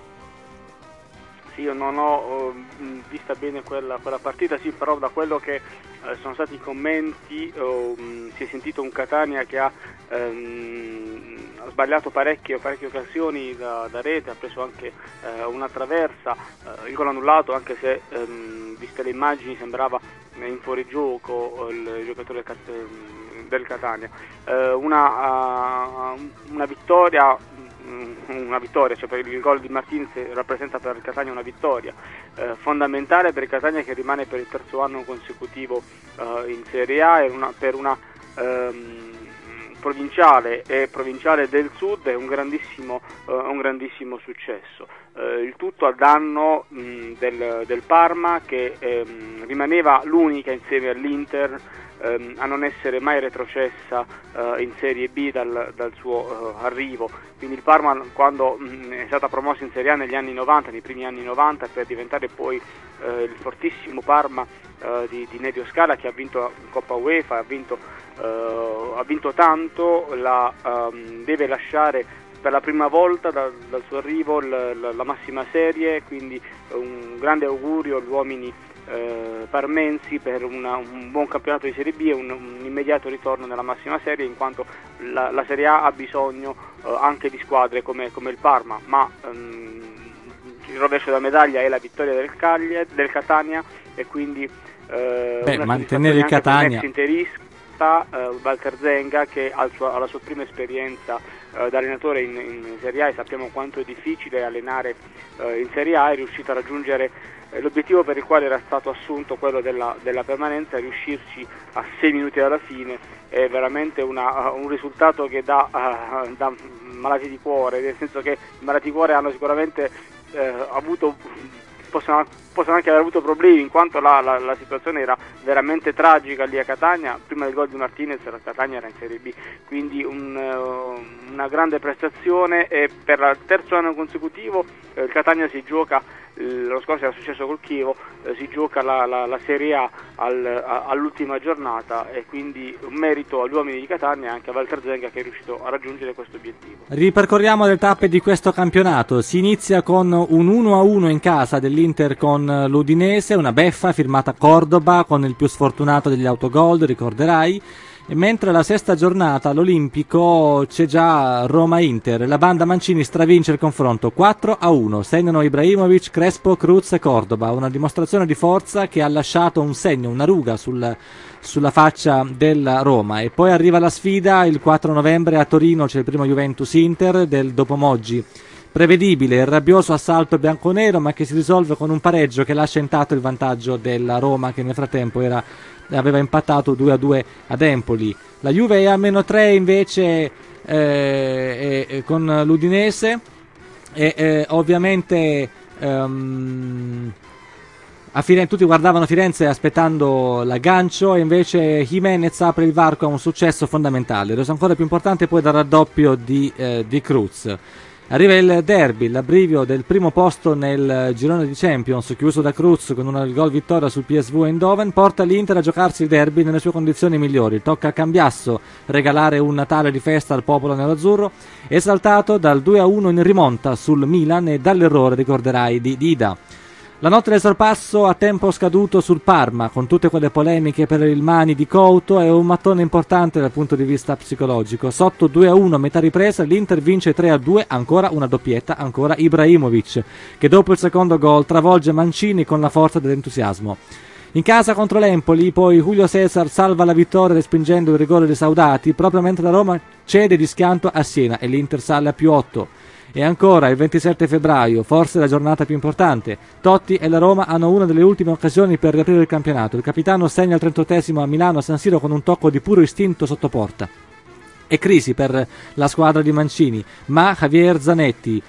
Sì, io non ho uh, vista bene quella, quella partita, sì, però da quello che uh, sono stati i commenti uh, um, si è sentito un Catania che ha um, sbagliato parecchie, parecchie occasioni da, da rete, ha preso anche uh, una traversa, uh, il gol annullato, anche se um, viste le immagini sembrava in fuorigioco uh, il giocatore del Catania. Uh, una, uh, una vittoria una vittoria, cioè per il gol di Martinez rappresenta per il Catania una vittoria eh, fondamentale per il Catania, che rimane per il terzo anno consecutivo eh, in Serie A, e una, per una ehm, provinciale e provinciale del Sud è un grandissimo, eh, un grandissimo successo. Eh, il tutto a danno mh, del, del Parma, che ehm, rimaneva l'unica insieme all'Inter ehm, a non essere mai retrocessa eh, in Serie B dal, dal suo eh, arrivo. Quindi il Parma, quando mh, è stata promossa in Serie A negli anni novanta, nei primi anni novanta, per diventare poi eh, il fortissimo Parma eh, di, di Nedio Scala, che ha vinto Coppa UEFA, ha vinto, eh, ha vinto tanto, la, ehm, deve lasciare per la prima volta da, dal suo arrivo la, la, la massima serie, quindi un grande augurio agli uomini eh, parmensi per una, un buon campionato di Serie B e un, un immediato ritorno nella massima serie, in quanto la, la Serie A ha bisogno eh, anche di squadre come, come il Parma, ma ehm, il rovescio della medaglia è la vittoria del, Caglia, del Catania, e quindi eh, Beh, mantenere il Catania interista, eh, Walter Zenga, che al suo, alla sua prima esperienza eh, da allenatore in, in Serie A, e sappiamo quanto è difficile allenare eh, in Serie A, è riuscito a raggiungere eh, l'obiettivo per il quale era stato assunto, quello della, della permanenza. Riuscirci a sei minuti dalla fine è veramente una, un risultato che dà, uh, dà malati di cuore, nel senso che i malati di cuore hanno sicuramente eh, avuto possono, possono anche aver avuto problemi, in quanto la, la, la situazione era veramente tragica lì a Catania. Prima del gol di Martinez la Catania era in Serie B, quindi un, uh, una grande prestazione, e per il terzo anno consecutivo eh, il Catania si gioca, eh, lo scorso era successo col Chievo, eh, si gioca la, la, la Serie A al, a, all'ultima giornata, e quindi un merito agli uomini di Catania e anche a Walter Zenga, che è riuscito a raggiungere questo obiettivo. Ripercorriamo le tappe di questo campionato. Si inizia con un uno a uno in casa dell'Inter dell'Inter con l'Udinese, una beffa firmata Cordoba con il più sfortunato degli autogol, ricorderai. E mentre la sesta giornata all'Olimpico c'è già Roma-Inter, la banda Mancini stravince il confronto quattro a uno, segnano Ibrahimovic, Crespo, Cruz e Cordoba, una dimostrazione di forza che ha lasciato un segno, una ruga sul, sulla faccia della Roma. E poi arriva la sfida il quattro novembre a Torino, c'è il primo Juventus-Inter del dopomoggi. Prevedibile il rabbioso assalto bianconero, ma che si risolve con un pareggio che lascia intatto il vantaggio della Roma, che nel frattempo era, aveva impattato due a due ad Empoli. La Juve è a meno tre invece eh, eh, con l'Udinese e eh, ovviamente ehm, a Firenze, tutti guardavano Firenze aspettando l'aggancio, e invece Jimenez apre il varco a un successo fondamentale, reso ancora più importante poi dal raddoppio di, eh, di Cruz. Arriva il derby, l'abbrivio del primo posto nel girone di Champions, chiuso da Cruz con una gol vittoria sul P S V Eindhoven, porta l'Inter a giocarsi il derby nelle sue condizioni migliori. Tocca a Cambiasso regalare un Natale di festa al popolo nerazzurro, esaltato dal due a uno in rimonta sul Milan e dall'errore, ricorderai, di Dida. La notte del sorpasso a tempo scaduto sul Parma, con tutte quelle polemiche per il Mani di Couto, è un mattone importante dal punto di vista psicologico. Sotto due a uno a metà ripresa, l'Inter vince tre a due, ancora una doppietta, ancora Ibrahimovic, che dopo il secondo gol travolge Mancini con la forza dell'entusiasmo. In casa contro l'Empoli, poi Julio Cesar salva la vittoria respingendo il rigore dei Saudati, proprio mentre la Roma cede di schianto a Siena e l'Inter sale a più otto. E ancora il ventisette febbraio, forse la giornata più importante, Totti e la Roma hanno una delle ultime occasioni per riaprire il campionato. Il capitano segna il trentottesimo a Milano a San Siro con un tocco di puro istinto sotto porta. È crisi per la squadra di Mancini, ma Javier Zanetti,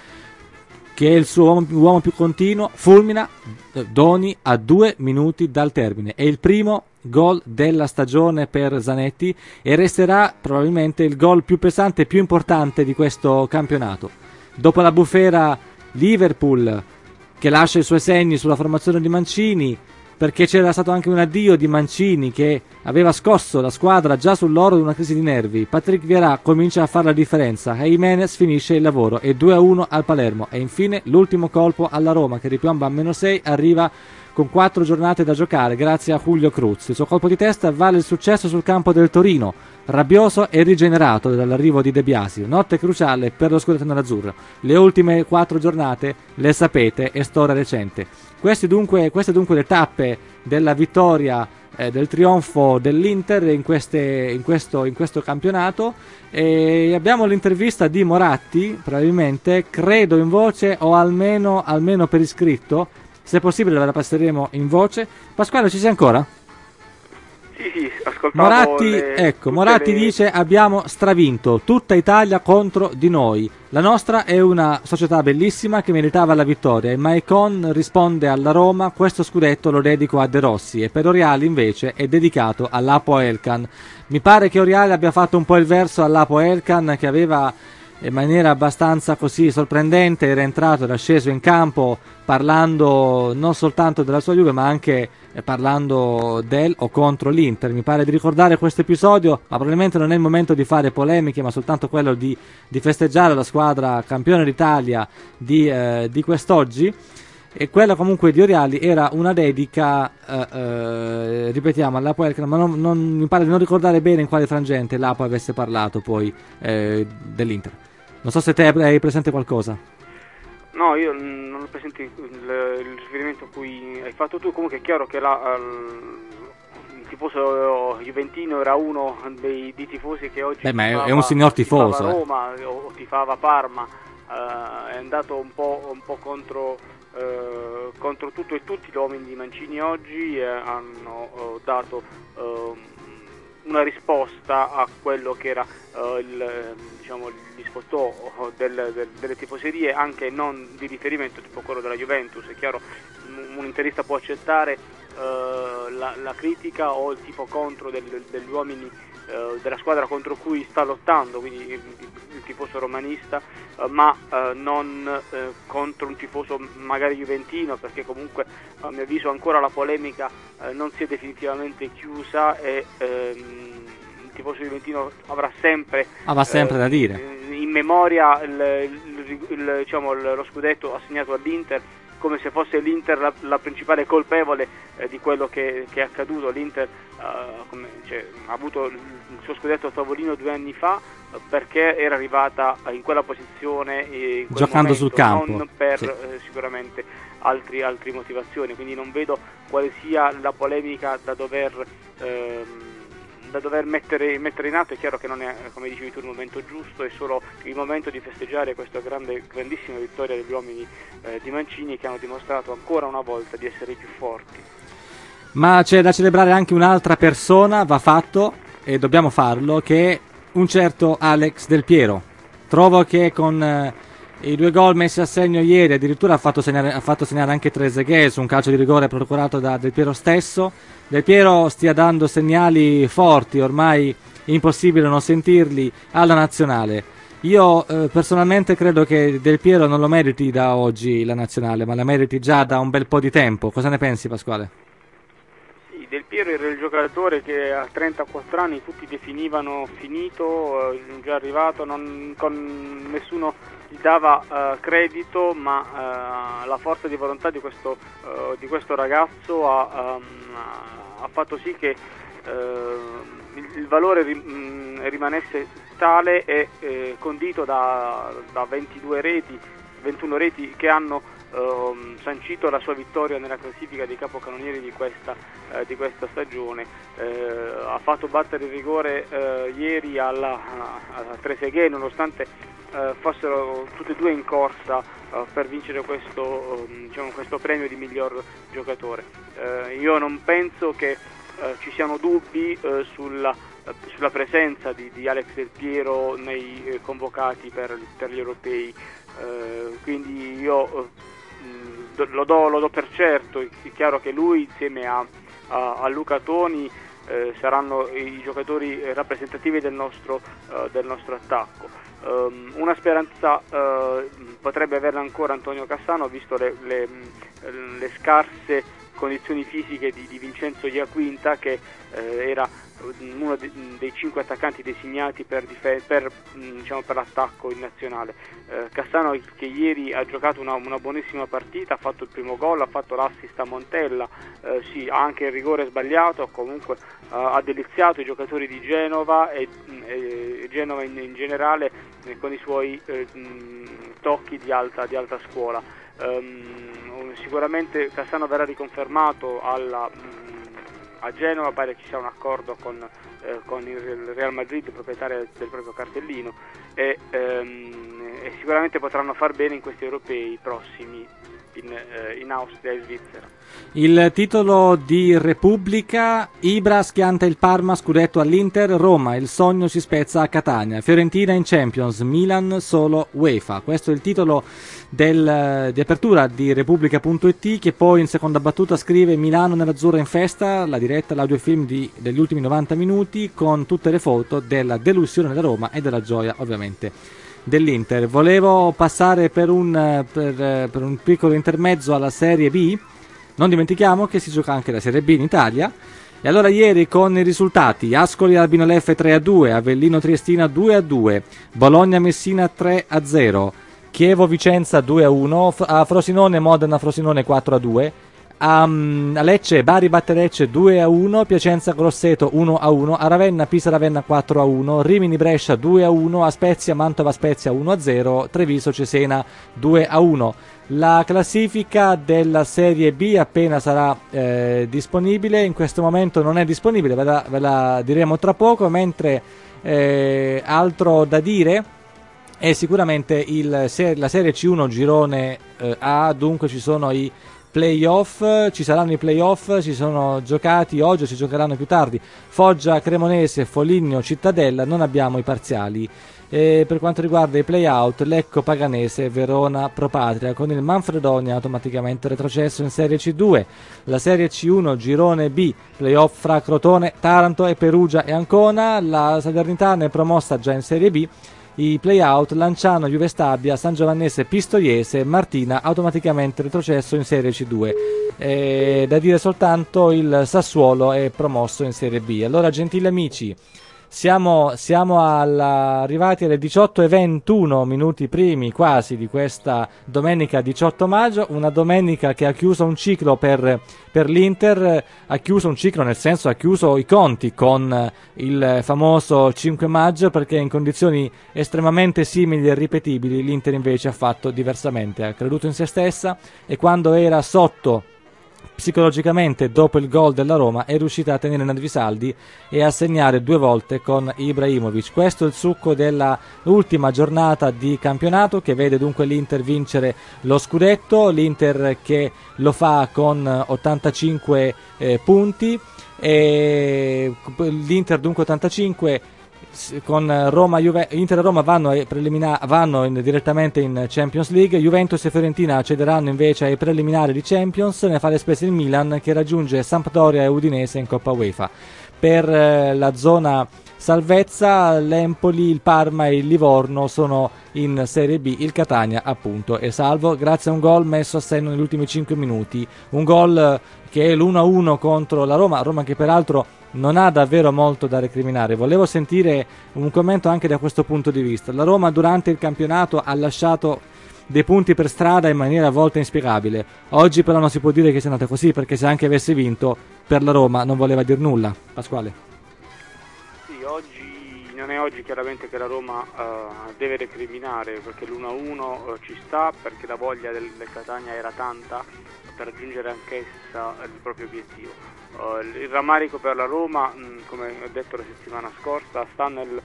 che è il suo uomo, uomo più continuo, fulmina Doni a due minuti dal termine. È il primo gol della stagione per Zanetti e resterà probabilmente il gol più pesante e più importante di questo campionato. Dopo la bufera Liverpool, che lascia i suoi segni sulla formazione di Mancini, perché c'era stato anche un addio di Mancini che aveva scosso la squadra già sull'orlo di una crisi di nervi. Patrick Vieira comincia a fare la differenza e Jimenez finisce il lavoro, e due a uno al Palermo. E infine l'ultimo colpo alla Roma, che ripiomba a meno sei, arriva con quattro giornate da giocare grazie a Julio Cruz. Il suo colpo di testa vale il successo sul campo del Torino, rabbioso e rigenerato dall'arrivo di De Biasi. Notte cruciale per lo scudetto nerazzurro. Le ultime quattro giornate le sapete, è storia recente. Queste dunque, queste dunque le tappe della vittoria, eh, del trionfo dell'Inter in, queste, in, questo, in questo campionato. E abbiamo l'intervista di Moratti, probabilmente, credo in voce o almeno, almeno per iscritto. Se possibile la passeremo in voce. Pasquale, ci sei ancora? Sì, sì, ascoltavo Moratti, le, ecco, Moratti le... dice: abbiamo stravinto, tutta Italia contro di noi. La nostra è una società bellissima che meritava la vittoria. Il Maicon risponde alla Roma: questo scudetto lo dedico a De Rossi. E per Oriali invece è dedicato all'Apo Elkan. Mi pare che Oriali abbia fatto un po' il verso all'Apo Elkan, che aveva in maniera abbastanza così sorprendente era entrato, era sceso in campo parlando non soltanto della sua Juve, ma anche eh, parlando del o contro l'Inter. Mi pare di ricordare questo episodio, ma probabilmente non è il momento di fare polemiche, ma soltanto quello di, di festeggiare la squadra campione d'Italia di, eh, di quest'oggi. E quella comunque di Oriali era una dedica, eh, eh, ripetiamo, all'Apo Elkan, ma non, non, mi pare di non ricordare bene in quale frangente l'Apo avesse parlato poi eh, dell'Inter. Non so se te hai presente qualcosa. No, io non ho presente il, il riferimento a cui hai fatto tu. Comunque è chiaro che la, il tifoso juventino era uno dei, dei tifosi che oggi Beh, ma tifava, è un signor tifoso, tifava eh. Roma o tifava Parma, eh, è andato un po', un po' contro, eh, contro tutto e tutti. Gli uomini di Mancini oggi eh, hanno eh, dato eh, una risposta a quello che era uh, il, diciamo, gli sfottò del, del, delle tifoserie, anche non di riferimento, tipo quello della Juventus. È chiaro, un interista può accettare uh, la, la critica o il tifo contro del, degli uomini uh, della squadra contro cui sta lottando, quindi il, il tifoso romanista, uh, ma uh, non uh, contro un tifoso magari juventino, perché comunque a mio avviso ancora la polemica uh, non si è definitivamente chiusa e um, il tifoso juventino avrà sempre, avrà sempre uh, da dire in memoria il, il, il, diciamo, lo scudetto assegnato all'Inter come se fosse l'Inter la, la principale colpevole eh, di quello che, che è accaduto. L'Inter uh, come, cioè, ha avuto il suo scudetto a tavolino due anni fa uh, perché era arrivata uh, in quella posizione e in quel giocando momento, sul campo, non per sì. uh, sicuramente altri, altri motivazioni, quindi non vedo quale sia la polemica da dover uh, da dover mettere, mettere in atto. È chiaro che non è, come dicevi tu, il momento giusto, è solo il momento di festeggiare questa grande, grandissima vittoria degli uomini eh, di Mancini, che hanno dimostrato ancora una volta di essere i più forti. Ma c'è da celebrare anche un'altra persona, va fatto, e dobbiamo farlo, che è un certo Alex Del Piero. Trovo che con eh, i due gol messi a segno ieri, addirittura ha fatto segnare, ha fatto segnare anche Trezeguet su un calcio di rigore procurato da Del Piero stesso. Del Piero stia dando segnali forti, ormai impossibile non sentirli, alla nazionale. Io eh, personalmente credo che Del Piero non lo meriti da oggi la nazionale, ma la meriti già da un bel po' di tempo. Cosa ne pensi, Pasquale? Sì, Del Piero era il giocatore che a trentaquattro anni tutti definivano finito, eh, già arrivato, non, con nessuno gli dava uh, credito, ma uh, la forza di volontà di questo, uh, di questo ragazzo ha, um, ha fatto sì che uh, il, il valore ri, mh, rimanesse tale e eh, condito da, da ventidue reti, ventuno reti che hanno uh, sancito la sua vittoria nella classifica dei capocannonieri di questa, uh, di questa stagione. Uh, ha fatto battere il rigore uh, ieri alla, alla Trezeguet, nonostante Uh, fossero tutte e due in corsa uh, per vincere questo, uh, diciamo, questo premio di miglior giocatore. Uh, io non penso che uh, ci siano dubbi uh, sulla, uh, sulla presenza di, di Alex Del Piero nei uh, convocati per, per gli europei, uh, quindi io uh, lo, do, lo do per certo. È chiaro che lui insieme a, a, a Luca Toni uh, saranno i giocatori rappresentativi del nostro, uh, del nostro attacco. Um, una speranza uh, potrebbe averla ancora Antonio Cassano, visto le, le, le scarse condizioni fisiche di, di Vincenzo Iaquinta, che eh, era uno de, dei cinque attaccanti designati per, dife- per, diciamo, per l'attacco in nazionale. Eh, Cassano, che ieri ha giocato una, una buonissima partita, ha fatto il primo gol, ha fatto l'assist a Montella, eh, sì, ha anche il rigore sbagliato, comunque eh, ha deliziato i giocatori di Genova e, e Genova in, in generale eh, con i suoi eh, tocchi di alta, di alta scuola. Um, sicuramente Cassano verrà riconfermato alla a Genova, pare ci sia un accordo con, eh, con il Real Madrid, proprietario del proprio cartellino, e, ehm, e sicuramente potranno far bene in questi europei prossimi in, eh, in Austria e Svizzera. Il titolo di Repubblica: Ibra schianta il Parma, scudetto all'Inter, Roma, il sogno si spezza a Catania, Fiorentina in Champions, Milan solo UEFA. Questo è il titolo del, di apertura di Repubblica punto it, che poi in seconda battuta scrive: Milano nell'azzurra in festa, la diretta, l'audiofilm di, degli ultimi novanta minuti con tutte le foto della delusione della Roma e della gioia ovviamente dell'Inter. Volevo passare per un, per, per un piccolo intermezzo alla Serie B. Non dimentichiamo che si gioca anche la Serie B in Italia. E allora ieri con i risultati: Ascoli Albino Leffe tre a due, Avellino Triestina due a due, Bologna Messina tre a zero, Chievo Vicenza due a uno, a Frosinone Modena Frosinone quattro a due, a, a Lecce Bari Batte Lecce due a uno, Piacenza Grosseto uno a uno, a Ravenna Pisa Ravenna quattro a uno, Rimini Brescia due a uno, a Spezia Mantova Spezia uno a zero, Treviso Cesena due a uno. La classifica della Serie B appena sarà eh, disponibile, in questo momento non è disponibile, ve la, ve la diremo tra poco, mentre eh, altro da dire è sicuramente il, la Serie C uno girone eh, A, dunque ci sono i playoff, ci saranno i playoff, ci sono giocati oggi, si giocheranno più tardi, Foggia Cremonese, Foligno Cittadella, non abbiamo i parziali. E per quanto riguarda i play-out, Lecco Paganese, Verona Pro Patria, con il Manfredonia automaticamente retrocesso in Serie C due. La Serie C uno girone B, play-off fra Crotone, Taranto e Perugia e Ancona. La Salernitana è promossa già in Serie B. I play-out: Lanciano, Juve Stabia, San Giovannese, Pistoiese, Martina automaticamente retrocesso in Serie C due. E da dire soltanto il Sassuolo è promosso in Serie B. Allora, gentili amici, Siamo, siamo alla, arrivati alle diciotto e ventuno minuti primi quasi di questa domenica diciotto maggio, una domenica che ha chiuso un ciclo per, per l'Inter, ha chiuso un ciclo nel senso ha chiuso i conti con il famoso cinque maggio, perché in condizioni estremamente simili e ripetibili l'Inter invece ha fatto diversamente, ha creduto in se stessa e quando era sotto psicologicamente dopo il gol della Roma è riuscita a tenere nervi saldi e a segnare due volte con Ibrahimovic. Questo è il succo della ultima giornata di campionato, che vede dunque l'Inter vincere lo scudetto, l'Inter che lo fa con ottantacinque eh, punti, e l'Inter dunque ottantacinque con Roma, Juve, Inter e Roma vanno, ai prelimina- vanno in, direttamente in Champions League. Juventus e Fiorentina accederanno invece ai preliminari di Champions, ne fa le spese il Milan che raggiunge Sampdoria e Udinese in Coppa UEFA. Per eh, la zona salvezza l'Empoli, il Parma e il Livorno sono in Serie B, il Catania appunto è salvo grazie a un gol messo a segno negli ultimi cinque minuti, un gol che è l'uno a uno contro la Roma, Roma che peraltro non ha davvero molto da recriminare. Volevo sentire un commento anche da questo punto di vista. La Roma durante il campionato ha lasciato dei punti per strada in maniera a volte inspiegabile, oggi però non si può dire che sia andata così, perché se anche avesse vinto per la Roma non voleva dir nulla. Pasquale? Sì, oggi non è oggi chiaramente che la Roma uh, deve recriminare, perché l'uno a uno uh, ci sta, perché la voglia del, del Catania era tanta per raggiungere anch'essa il proprio obiettivo. Uh, il rammarico per la Roma, mh, come ho detto la settimana scorsa, sta nel,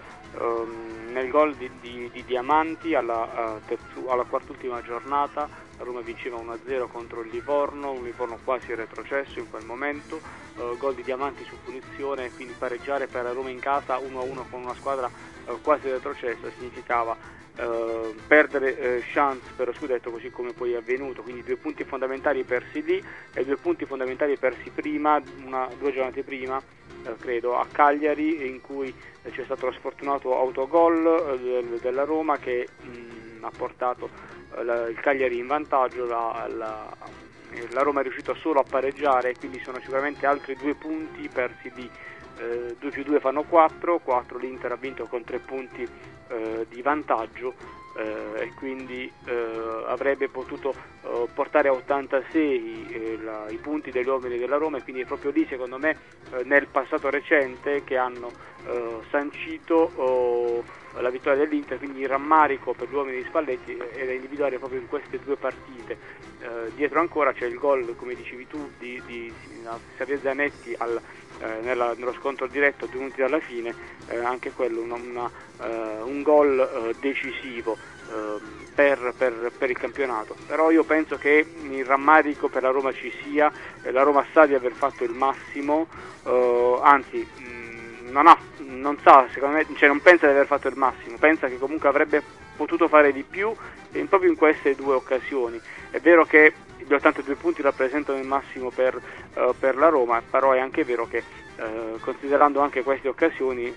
um, nel gol di, di, di Diamanti alla, uh, terzu, alla quart'ultima giornata. La Roma vinceva uno a zero contro il Livorno, un Livorno quasi retrocesso in quel momento, uh, gol di Diamanti su punizione, quindi pareggiare per la Roma in casa uno a uno con una squadra uh, quasi retrocessa significava Uh, perdere uh, chance per lo scudetto, così come poi è avvenuto, quindi due punti fondamentali persi lì e due punti fondamentali persi prima, una, due giornate prima uh, credo a Cagliari, in cui uh, c'è stato lo sfortunato autogol uh, del, della Roma che mh, ha portato uh, la, il Cagliari in vantaggio, la, la, la Roma è riuscita solo a pareggiare, quindi sono sicuramente altri due punti persi lì. Uh, due più due fanno quattro, quattro l'Inter ha vinto con tre punti uh, di vantaggio uh, e quindi uh, avrebbe potuto uh, portare a ottantasei uh, la, i punti degli uomini della Roma, e quindi è proprio lì secondo me uh, nel passato recente che hanno uh, sancito uh, la vittoria dell'Inter, quindi il rammarico per gli uomini di Spalletti è da individuare proprio in queste due partite. Uh, dietro ancora c'è il gol, come dicevi tu, di, di, di Xavier Zanetti al Eh, nella, nello scontro diretto due minuti dalla fine, eh, anche quello una, una, eh, un gol eh, decisivo eh, per, per, per il campionato. Però io penso che il rammarico per la Roma ci sia, eh, la Roma sa di aver fatto il massimo, eh, anzi mh, non, ha, non sa, secondo me, cioè non pensa di aver fatto il massimo, pensa che comunque avrebbe potuto fare di più, e proprio in queste due occasioni. È vero che gli ottantadue punti rappresentano il massimo per, uh, per la Roma, però è anche vero che uh, considerando anche queste occasioni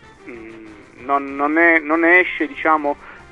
mh, non, non, è, non ne esce, diciamo,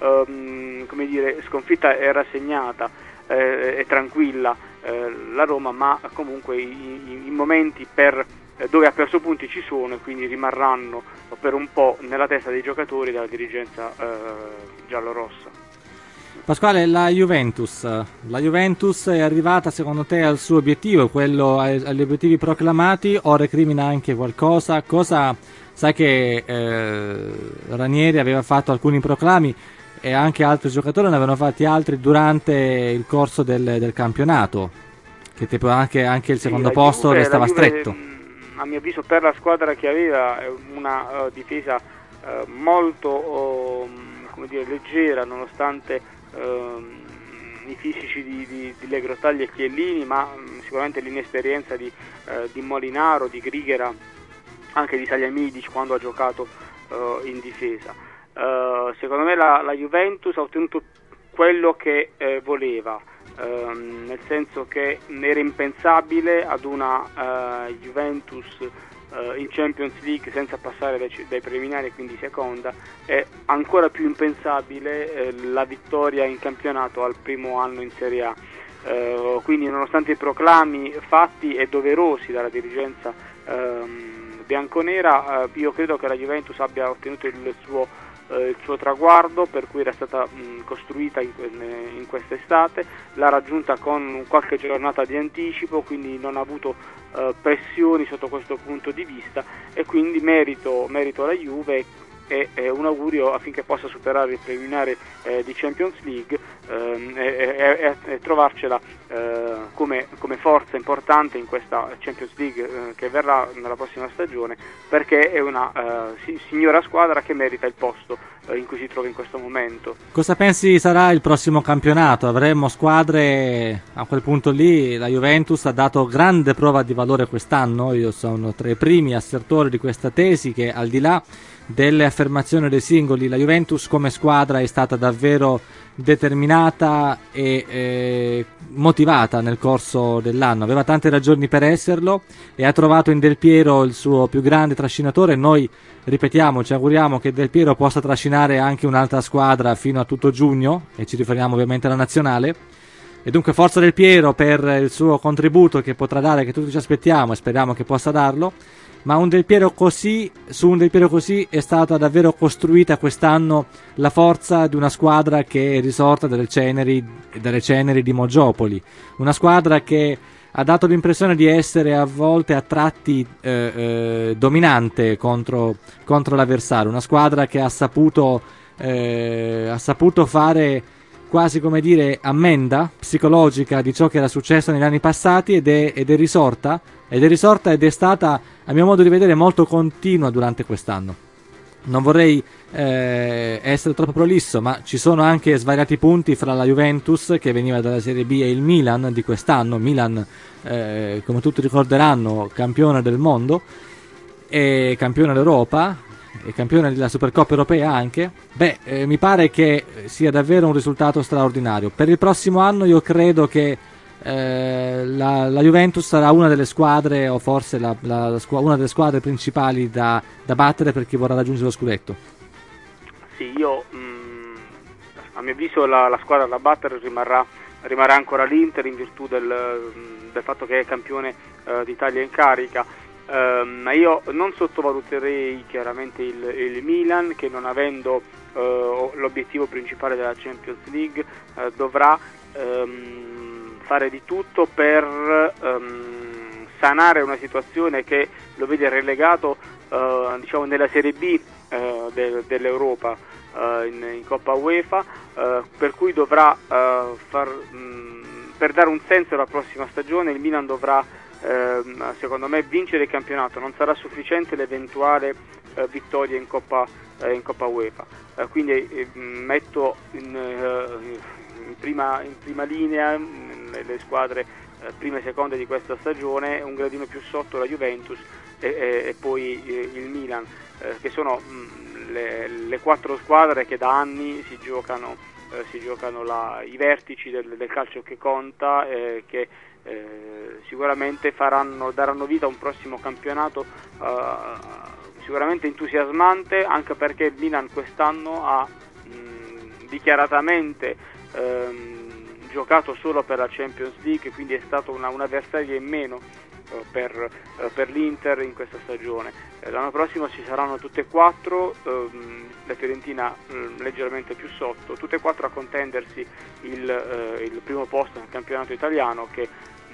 um, come dire, sconfitta e rassegnata eh, e tranquilla eh, la Roma, ma comunque i, i, i momenti per, eh, dove ha perso punti ci sono, e quindi rimarranno per un po' nella testa dei giocatori e della dirigenza eh, giallorossa. Pasquale, la Juventus, la Juventus è arrivata secondo te al suo obiettivo, quello agli obiettivi proclamati, o recrimina anche qualcosa? Cosa, sai che eh, Ranieri aveva fatto alcuni proclami e anche altri giocatori ne avevano fatti altri durante il corso del, del campionato, che tipo anche, anche il secondo sì, posto Juve, restava Juve, stretto. A mio avviso per la squadra che aveva una uh, difesa uh, molto uh, come dire, leggera, nonostante Uh, i fisici di, di, di Le Grottaglie e Chiellini, ma um, sicuramente l'inesperienza di, uh, di Molinaro, di Grighera, anche di Sagliamidic quando ha giocato uh, in difesa. Uh, secondo me la, la Juventus ha ottenuto quello che eh, voleva, uh, nel senso che era impensabile ad una uh, Juventus Uh, in Champions League senza passare dai, dai preliminari, quindi seconda. È ancora più impensabile eh, la vittoria in campionato al primo anno in Serie A, uh, quindi nonostante i proclami fatti e doverosi dalla dirigenza um, bianconera. Eh, io credo che la Juventus abbia ottenuto il suo, eh, il suo traguardo, per cui era stata mh, costruita in, in quest'estate, l'ha raggiunta con qualche giornata di anticipo, quindi non ha avuto eh, pressioni sotto questo punto di vista, e quindi merito, merito alla Juve, e, e un augurio affinché possa superare il preliminare eh, di Champions League ehm, e, e, e, e trovarcela eh, come, come forza importante in questa Champions League eh, che verrà nella prossima stagione, perché è una eh, si, signora squadra che merita il posto eh, in cui si trova in questo momento. Cosa pensi sarà il prossimo campionato? Avremo squadre, a quel punto lì la Juventus ha dato grande prova di valore quest'anno, io sono tra i primi assertori di questa tesi, che al di là delle affermazioni dei singoli, la Juventus come squadra è stata davvero determinata e eh, motivata nel corso dell'anno, aveva tante ragioni per esserlo e ha trovato in Del Piero il suo più grande trascinatore. Noi ripetiamo, ci auguriamo che Del Piero possa trascinare anche un'altra squadra fino a tutto giugno, e ci riferiamo ovviamente alla nazionale, e dunque forza Del Piero per il suo contributo che potrà dare, che tutti ci aspettiamo e speriamo che possa darlo. Ma un Del Piero così, su un Del Piero così è stata davvero costruita quest'anno la forza di una squadra che è risorta dalle ceneri, dalle ceneri di Moggiopoli, una squadra che ha dato l'impressione di essere a volte a tratti eh, eh, dominante contro, contro l'avversario, una squadra che ha saputo, eh, ha saputo fare quasi, come dire, ammenda psicologica di ciò che era successo negli anni passati, ed è, ed è risorta ed è risorta ed è stata, a mio modo di vedere, molto continua durante quest'anno. Non vorrei eh, essere troppo prolisso, ma ci sono anche svariati punti fra la Juventus, che veniva dalla Serie B, e il Milan di quest'anno. Milan, eh, come tutti ricorderanno, campione del mondo e campione d'Europa e campione della Supercoppa europea anche. Beh, eh, mi pare che sia davvero un risultato straordinario. Per il prossimo anno io credo che eh, la, la Juventus sarà una delle squadre, o forse la, la, la squ- una delle squadre principali da, da battere per chi vorrà raggiungere lo scudetto. Sì, io mh, a mio avviso la, la squadra da battere rimarrà, rimarrà ancora l'Inter, in virtù del, del fatto che è campione eh, d'Italia in carica. Uh, ma io non sottovaluterei chiaramente il, il Milan, che non avendo uh, l'obiettivo principale della Champions League uh, dovrà um, fare di tutto per um, sanare una situazione che lo vede relegato uh, diciamo nella Serie B uh, de, dell'Europa uh, in, in Coppa UEFA, uh, per cui dovrà uh, far, um, per dare un senso alla prossima stagione il Milan dovrà Eh, secondo me vincere il campionato. Non sarà sufficiente l'eventuale eh, vittoria in Coppa, eh, in Coppa UEFA, eh, quindi eh, metto in, eh, in, prima, in prima linea le squadre eh, prime e seconde di questa stagione, un gradino più sotto la Juventus e, e, e poi eh, il Milan, eh, che sono mh, le, le quattro squadre che da anni si giocano, eh, si giocano la, i vertici del, del calcio che conta, eh, che Eh, sicuramente faranno, daranno vita a un prossimo campionato eh, sicuramente entusiasmante, anche perché il Milan quest'anno ha mh, dichiaratamente ehm, giocato solo per la Champions League, quindi è stato una, un avversario in meno eh, per, eh, per l'Inter in questa stagione. Eh, l'anno prossimo ci saranno tutte e quattro, ehm, la Fiorentina mh, leggermente più sotto, tutte e quattro a contendersi il, eh, il primo posto nel campionato italiano, che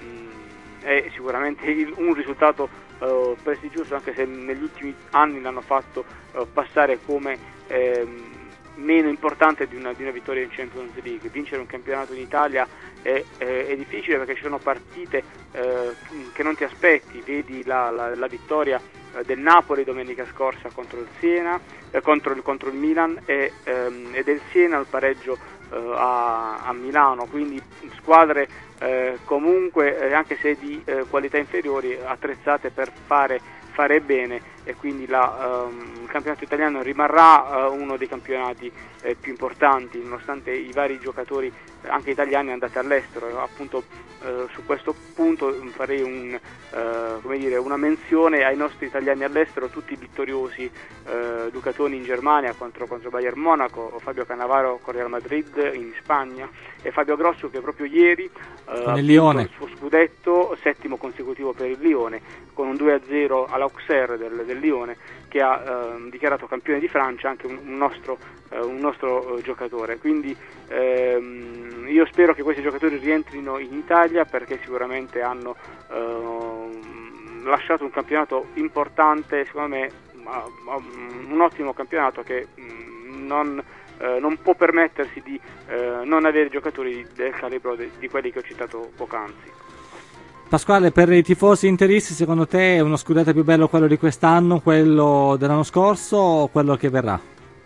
è sicuramente il, un risultato uh, prestigioso, anche se negli ultimi anni l'hanno fatto uh, passare come ehm, meno importante di una, di una vittoria in Champions League. Vincere un campionato in Italia è, è, è difficile, perché ci sono partite eh, che non ti aspetti. Vedi la, la, la vittoria eh, del Napoli domenica scorsa contro il Siena, eh, contro, il, contro il Milan, e, ehm, e del Siena al pareggio eh, a, a Milano, quindi squadre eh, comunque eh, anche se di eh, qualità inferiori, attrezzate per fare, fare bene. e quindi la, um, il campionato italiano rimarrà uh, uno dei campionati eh, più importanti, nonostante i vari giocatori eh, anche italiani andati all'estero. Appunto eh, su questo punto farei un, eh, come dire, una menzione ai nostri italiani all'estero, tutti vittoriosi, eh, Ducatoni in Germania contro, contro Bayern Monaco, Fabio Cannavaro con Real Madrid in Spagna e Fabio Grosso che proprio ieri eh, ha vinto il suo scudetto, settimo consecutivo per il Lione, con un due a zero all'Auxerre del, del Lione, che ha eh, dichiarato campione di Francia anche un, un nostro, eh, un nostro eh, giocatore. Quindi ehm, io spero che questi giocatori rientrino in Italia, perché sicuramente hanno eh, lasciato un campionato importante, secondo me un ottimo campionato che mh, non, eh, non può permettersi di eh, non avere giocatori del calibro de, di quelli che ho citato poc'anzi. Pasquale, per i tifosi interisti, secondo te è uno scudetto più bello quello di quest'anno, quello dell'anno scorso o quello che verrà?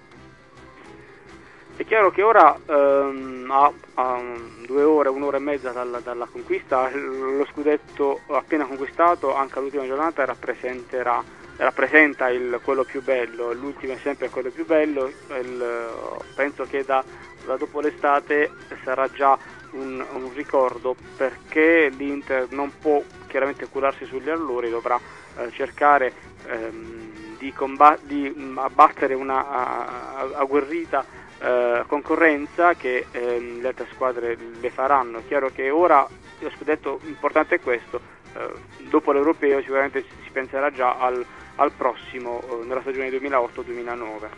È chiaro che ora ehm, a, a due ore, un'ora e mezza dalla, dalla conquista, lo scudetto appena conquistato, anche all'ultima giornata, rappresenterà, rappresenta il, quello più bello, l'ultimo è sempre quello più bello. Il, penso che da, da dopo l'estate sarà già un, un ricordo, perché l'Inter non può chiaramente curarsi sugli allori, dovrà eh, cercare ehm, di, combat- di mh, abbattere una a, a, agguerrita Uh, concorrenza che ehm, le altre squadre le faranno. È chiaro che ora lo scudetto importante è questo, uh, dopo l'Europeo sicuramente si penserà già al, al prossimo, uh, nella stagione duemilaotto duemilanove.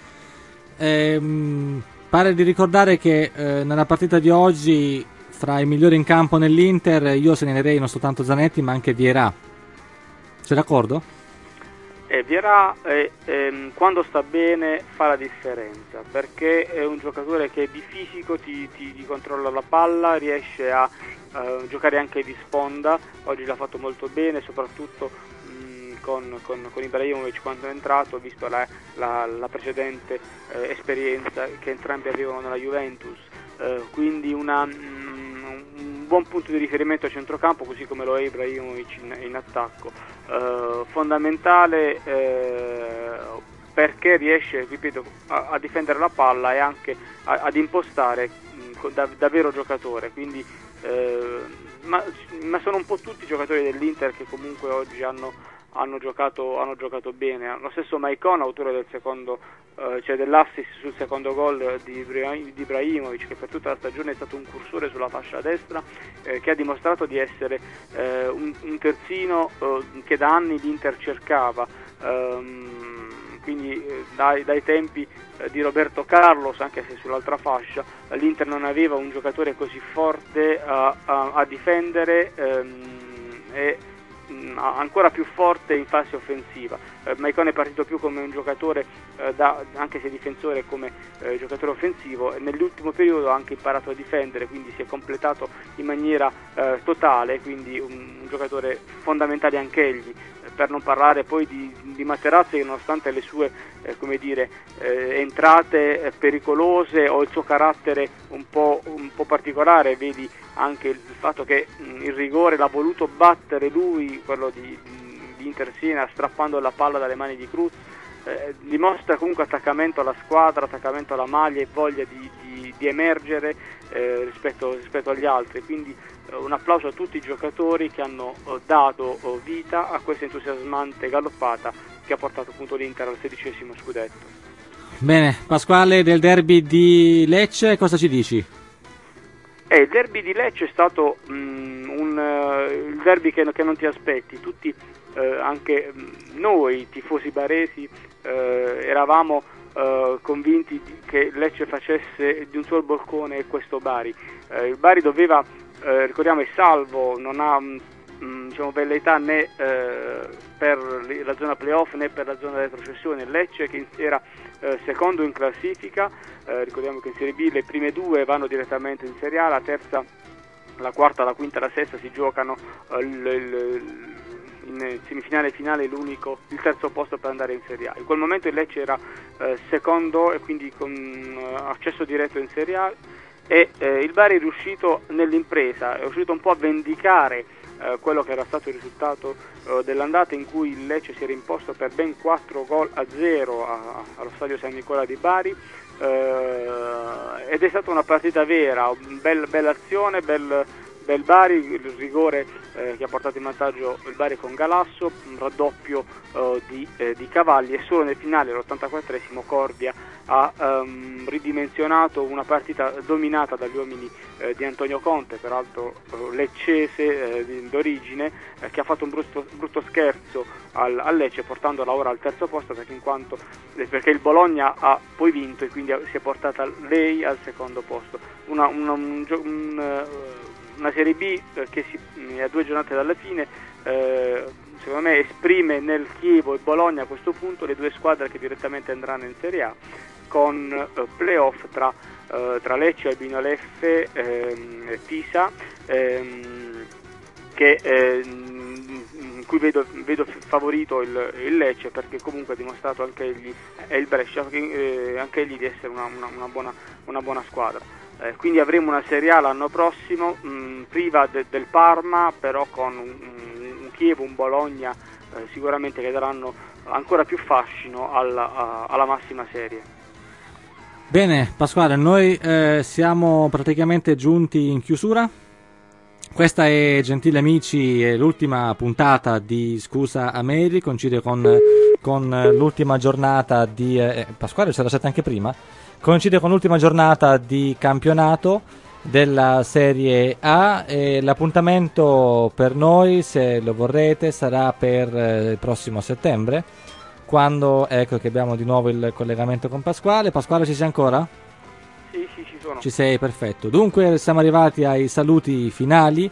Ehm, pare di ricordare che eh, nella partita di oggi fra i migliori in campo nell'Inter io segnalerei non soltanto Zanetti ma anche Vieira. Sei d'accordo? E Vieira eh, ehm, quando sta bene fa la differenza, perché è un giocatore che di fisico ti, ti, ti controlla la palla, riesce a uh, giocare anche di sponda. Oggi l'ha fatto molto bene, soprattutto mh, con, con, con Ibrahimovic quando è entrato, visto la, la, la precedente eh, esperienza che entrambi avevano nella Juventus, uh, quindi una, mh, un buon punto di riferimento a centrocampo, così come lo è Ibrahimovic in, in attacco. Uh, fondamentale uh, perché riesce, ripeto, a, a difendere la palla e anche a, ad impostare mh, da, da vero giocatore. Quindi, uh, ma, ma sono un po' tutti i giocatori dell'Inter che comunque oggi hanno, hanno, giocato, hanno giocato bene. Lo stesso Maicon, autore del secondo, uh, cioè dell'assist sul secondo gol di, Ibra- di Ibrahimovic, che per tutta la stagione è stato un cursore sulla fascia destra, eh, che ha dimostrato di essere eh, un, un terzino eh, che da anni l'Inter cercava, ehm, quindi eh, dai, dai tempi eh, di Roberto Carlos, anche se sull'altra fascia l'Inter non aveva un giocatore così forte a, a, a difendere ehm, e ancora più forte in fase offensiva. eh, Maicon è partito più come un giocatore eh, da, anche se difensore, come eh, giocatore offensivo, e nell'ultimo periodo ha anche imparato a difendere, quindi si è completato in maniera eh, totale, quindi un, un giocatore fondamentale anche egli, eh, per non parlare poi di, di Materazzi, che nonostante le sue eh, come dire, eh, entrate eh, pericolose o il suo carattere un po', un po' particolare, vedi anche il fatto che mh, il rigore l'ha voluto battere lui, quello di, di, di Inter Siena, strappando la palla dalle mani di Cruz, eh, dimostra comunque attaccamento alla squadra, attaccamento alla maglia e voglia di, di, di emergere eh, rispetto, rispetto agli altri. Quindi eh, un applauso a tutti i giocatori che hanno eh, dato eh, vita a questa entusiasmante galoppata che ha portato appunto l'Inter al sedicesimo scudetto. Bene, Pasquale, del derby di Lecce cosa ci dici? Eh, il derby di Lecce è stato mh, un, uh, il derby che, che non ti aspetti. Tutti, uh, anche mh, noi tifosi baresi, uh, eravamo uh, convinti di, che Lecce facesse di un suo boccone questo Bari. Uh, il Bari doveva, uh, ricordiamo, è salvo, non ha mh, diciamo, velleità né uh, per la zona playoff né per la zona retrocessione. Lecce che era uh, secondo in classifica. Eh, ricordiamo che in Serie B le prime due vanno direttamente in Serie A, la terza, la quarta, la quinta e la sesta si giocano eh, il, il, in semifinale e finale l'unico, il terzo posto per andare in Serie A. In quel momento il Lecce era eh, secondo e quindi con eh, accesso diretto in Serie A, e eh, il Bari è riuscito nell'impresa, è riuscito un po' a vendicare eh, quello che era stato il risultato eh, dell'andata, in cui il Lecce si era imposto per ben quattro gol a zero a, allo stadio San Nicola di Bari, eh, ed è stata una partita vera, bel, bella azione, bel, bel Bari, il rigore eh, che ha portato in vantaggio il Bari con Galasso, un raddoppio eh, di, eh, di Cavalli, e solo nel finale, all'ottantaquattresimo, Cordia ha um, ridimensionato una partita dominata dagli uomini eh, di Antonio Conte, peraltro eh, leccese eh, d'origine, eh, che ha fatto un brutto, brutto scherzo al, al Lecce, portandola ora al terzo posto, perché, in quanto, eh, perché il Bologna ha poi vinto e quindi si è portata lei al secondo posto. Una, una, un, un, una Serie B eh, che si, è a due giornate dalla fine, eh, secondo me esprime nel Chievo e Bologna a questo punto le due squadre che direttamente andranno in Serie A, con eh, playoff tra, eh, tra Lecce, Albino Leffe ehm, e Pisa, ehm, che, ehm, in cui vedo, vedo favorito il, il Lecce, perché comunque ha dimostrato anche egli, e il Brescia, eh, anche egli di essere una, una, una, buona, una buona squadra. Eh, quindi avremo una Serie A l'anno prossimo, mh, priva de, del Parma, però con un, un Chievo, un Bologna eh, sicuramente che daranno ancora più fascino alla, a, alla massima serie. Bene Pasquale, noi eh, siamo praticamente giunti in chiusura. Questa è, gentili amici, è l'ultima puntata di Scusa Ameri, coincide con, con l'ultima giornata di... Eh, Pasquale c'era stata anche prima? Coincide con l'ultima giornata di campionato della Serie A, e l'appuntamento per noi, se lo vorrete, sarà per eh, il prossimo settembre, quando ecco che abbiamo di nuovo il collegamento con Pasquale. Pasquale, ci sei ancora? Sì, sì, ci sono. Ci sei, perfetto. Dunque siamo arrivati ai saluti finali.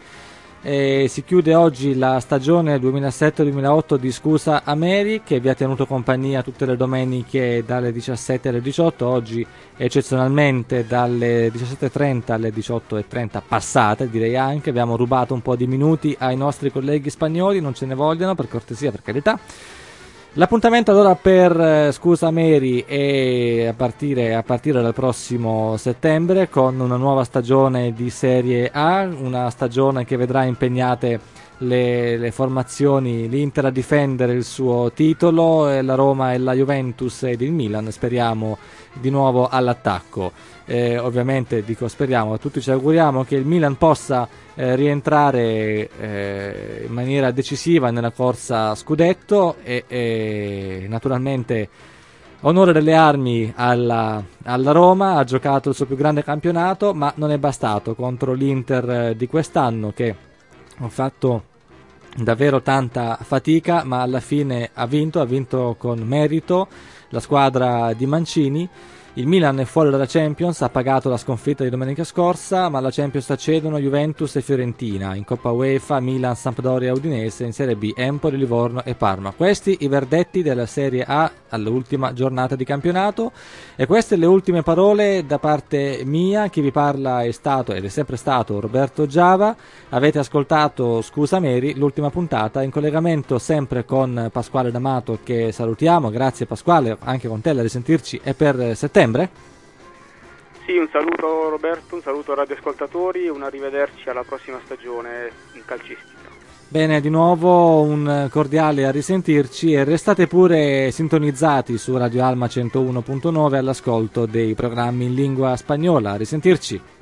E si chiude oggi la stagione duemilasette duemilaotto di Scusa Ameri, che vi ha tenuto compagnia tutte le domeniche dalle diciassette alle diciotto, oggi eccezionalmente dalle diciassette e trenta alle diciotto e trenta passate, direi anche. Abbiamo rubato un po' di minuti ai nostri colleghi spagnoli, non ce ne vogliono, per cortesia, per carità. L'appuntamento allora per eh, Scusa Mary è a partire, a partire dal prossimo settembre, con una nuova stagione di Serie A, una stagione che vedrà impegnate le, le formazioni, l'Inter a difendere il suo titolo, e la Roma e la Juventus ed il Milan, speriamo, di nuovo all'attacco. Eh, ovviamente dico speriamo, tutti ci auguriamo che il Milan possa eh, rientrare eh, in maniera decisiva nella corsa scudetto, e, e naturalmente onore delle armi alla, alla Roma. Ha giocato il suo più grande campionato, ma non è bastato contro l'Inter di quest'anno, che ha fatto davvero tanta fatica, ma alla fine ha vinto, ha vinto con merito la squadra di Mancini. Il Milan è fuori dalla Champions, ha pagato la sconfitta di domenica scorsa, ma alla Champions accedono Juventus e Fiorentina, in Coppa UEFA Milan, Sampdoria e Udinese, in Serie B Empoli, Livorno e Parma. Questi i verdetti della Serie A all'ultima giornata di campionato, e queste le ultime parole da parte mia. Chi vi parla è stato ed è sempre stato Roberto Giava. Avete ascoltato Scusa Meri, l'ultima puntata, in collegamento sempre con Pasquale D'Amato, che salutiamo. Grazie Pasquale, anche con te, a risentirci e per settembre. Sì, un saluto Roberto, un saluto ai radioascoltatori e un arrivederci alla prossima stagione calcistica. Bene, di nuovo un cordiale a risentirci, e restate pure sintonizzati su Radio Alma centouno punto nove all'ascolto dei programmi in lingua spagnola. A risentirci.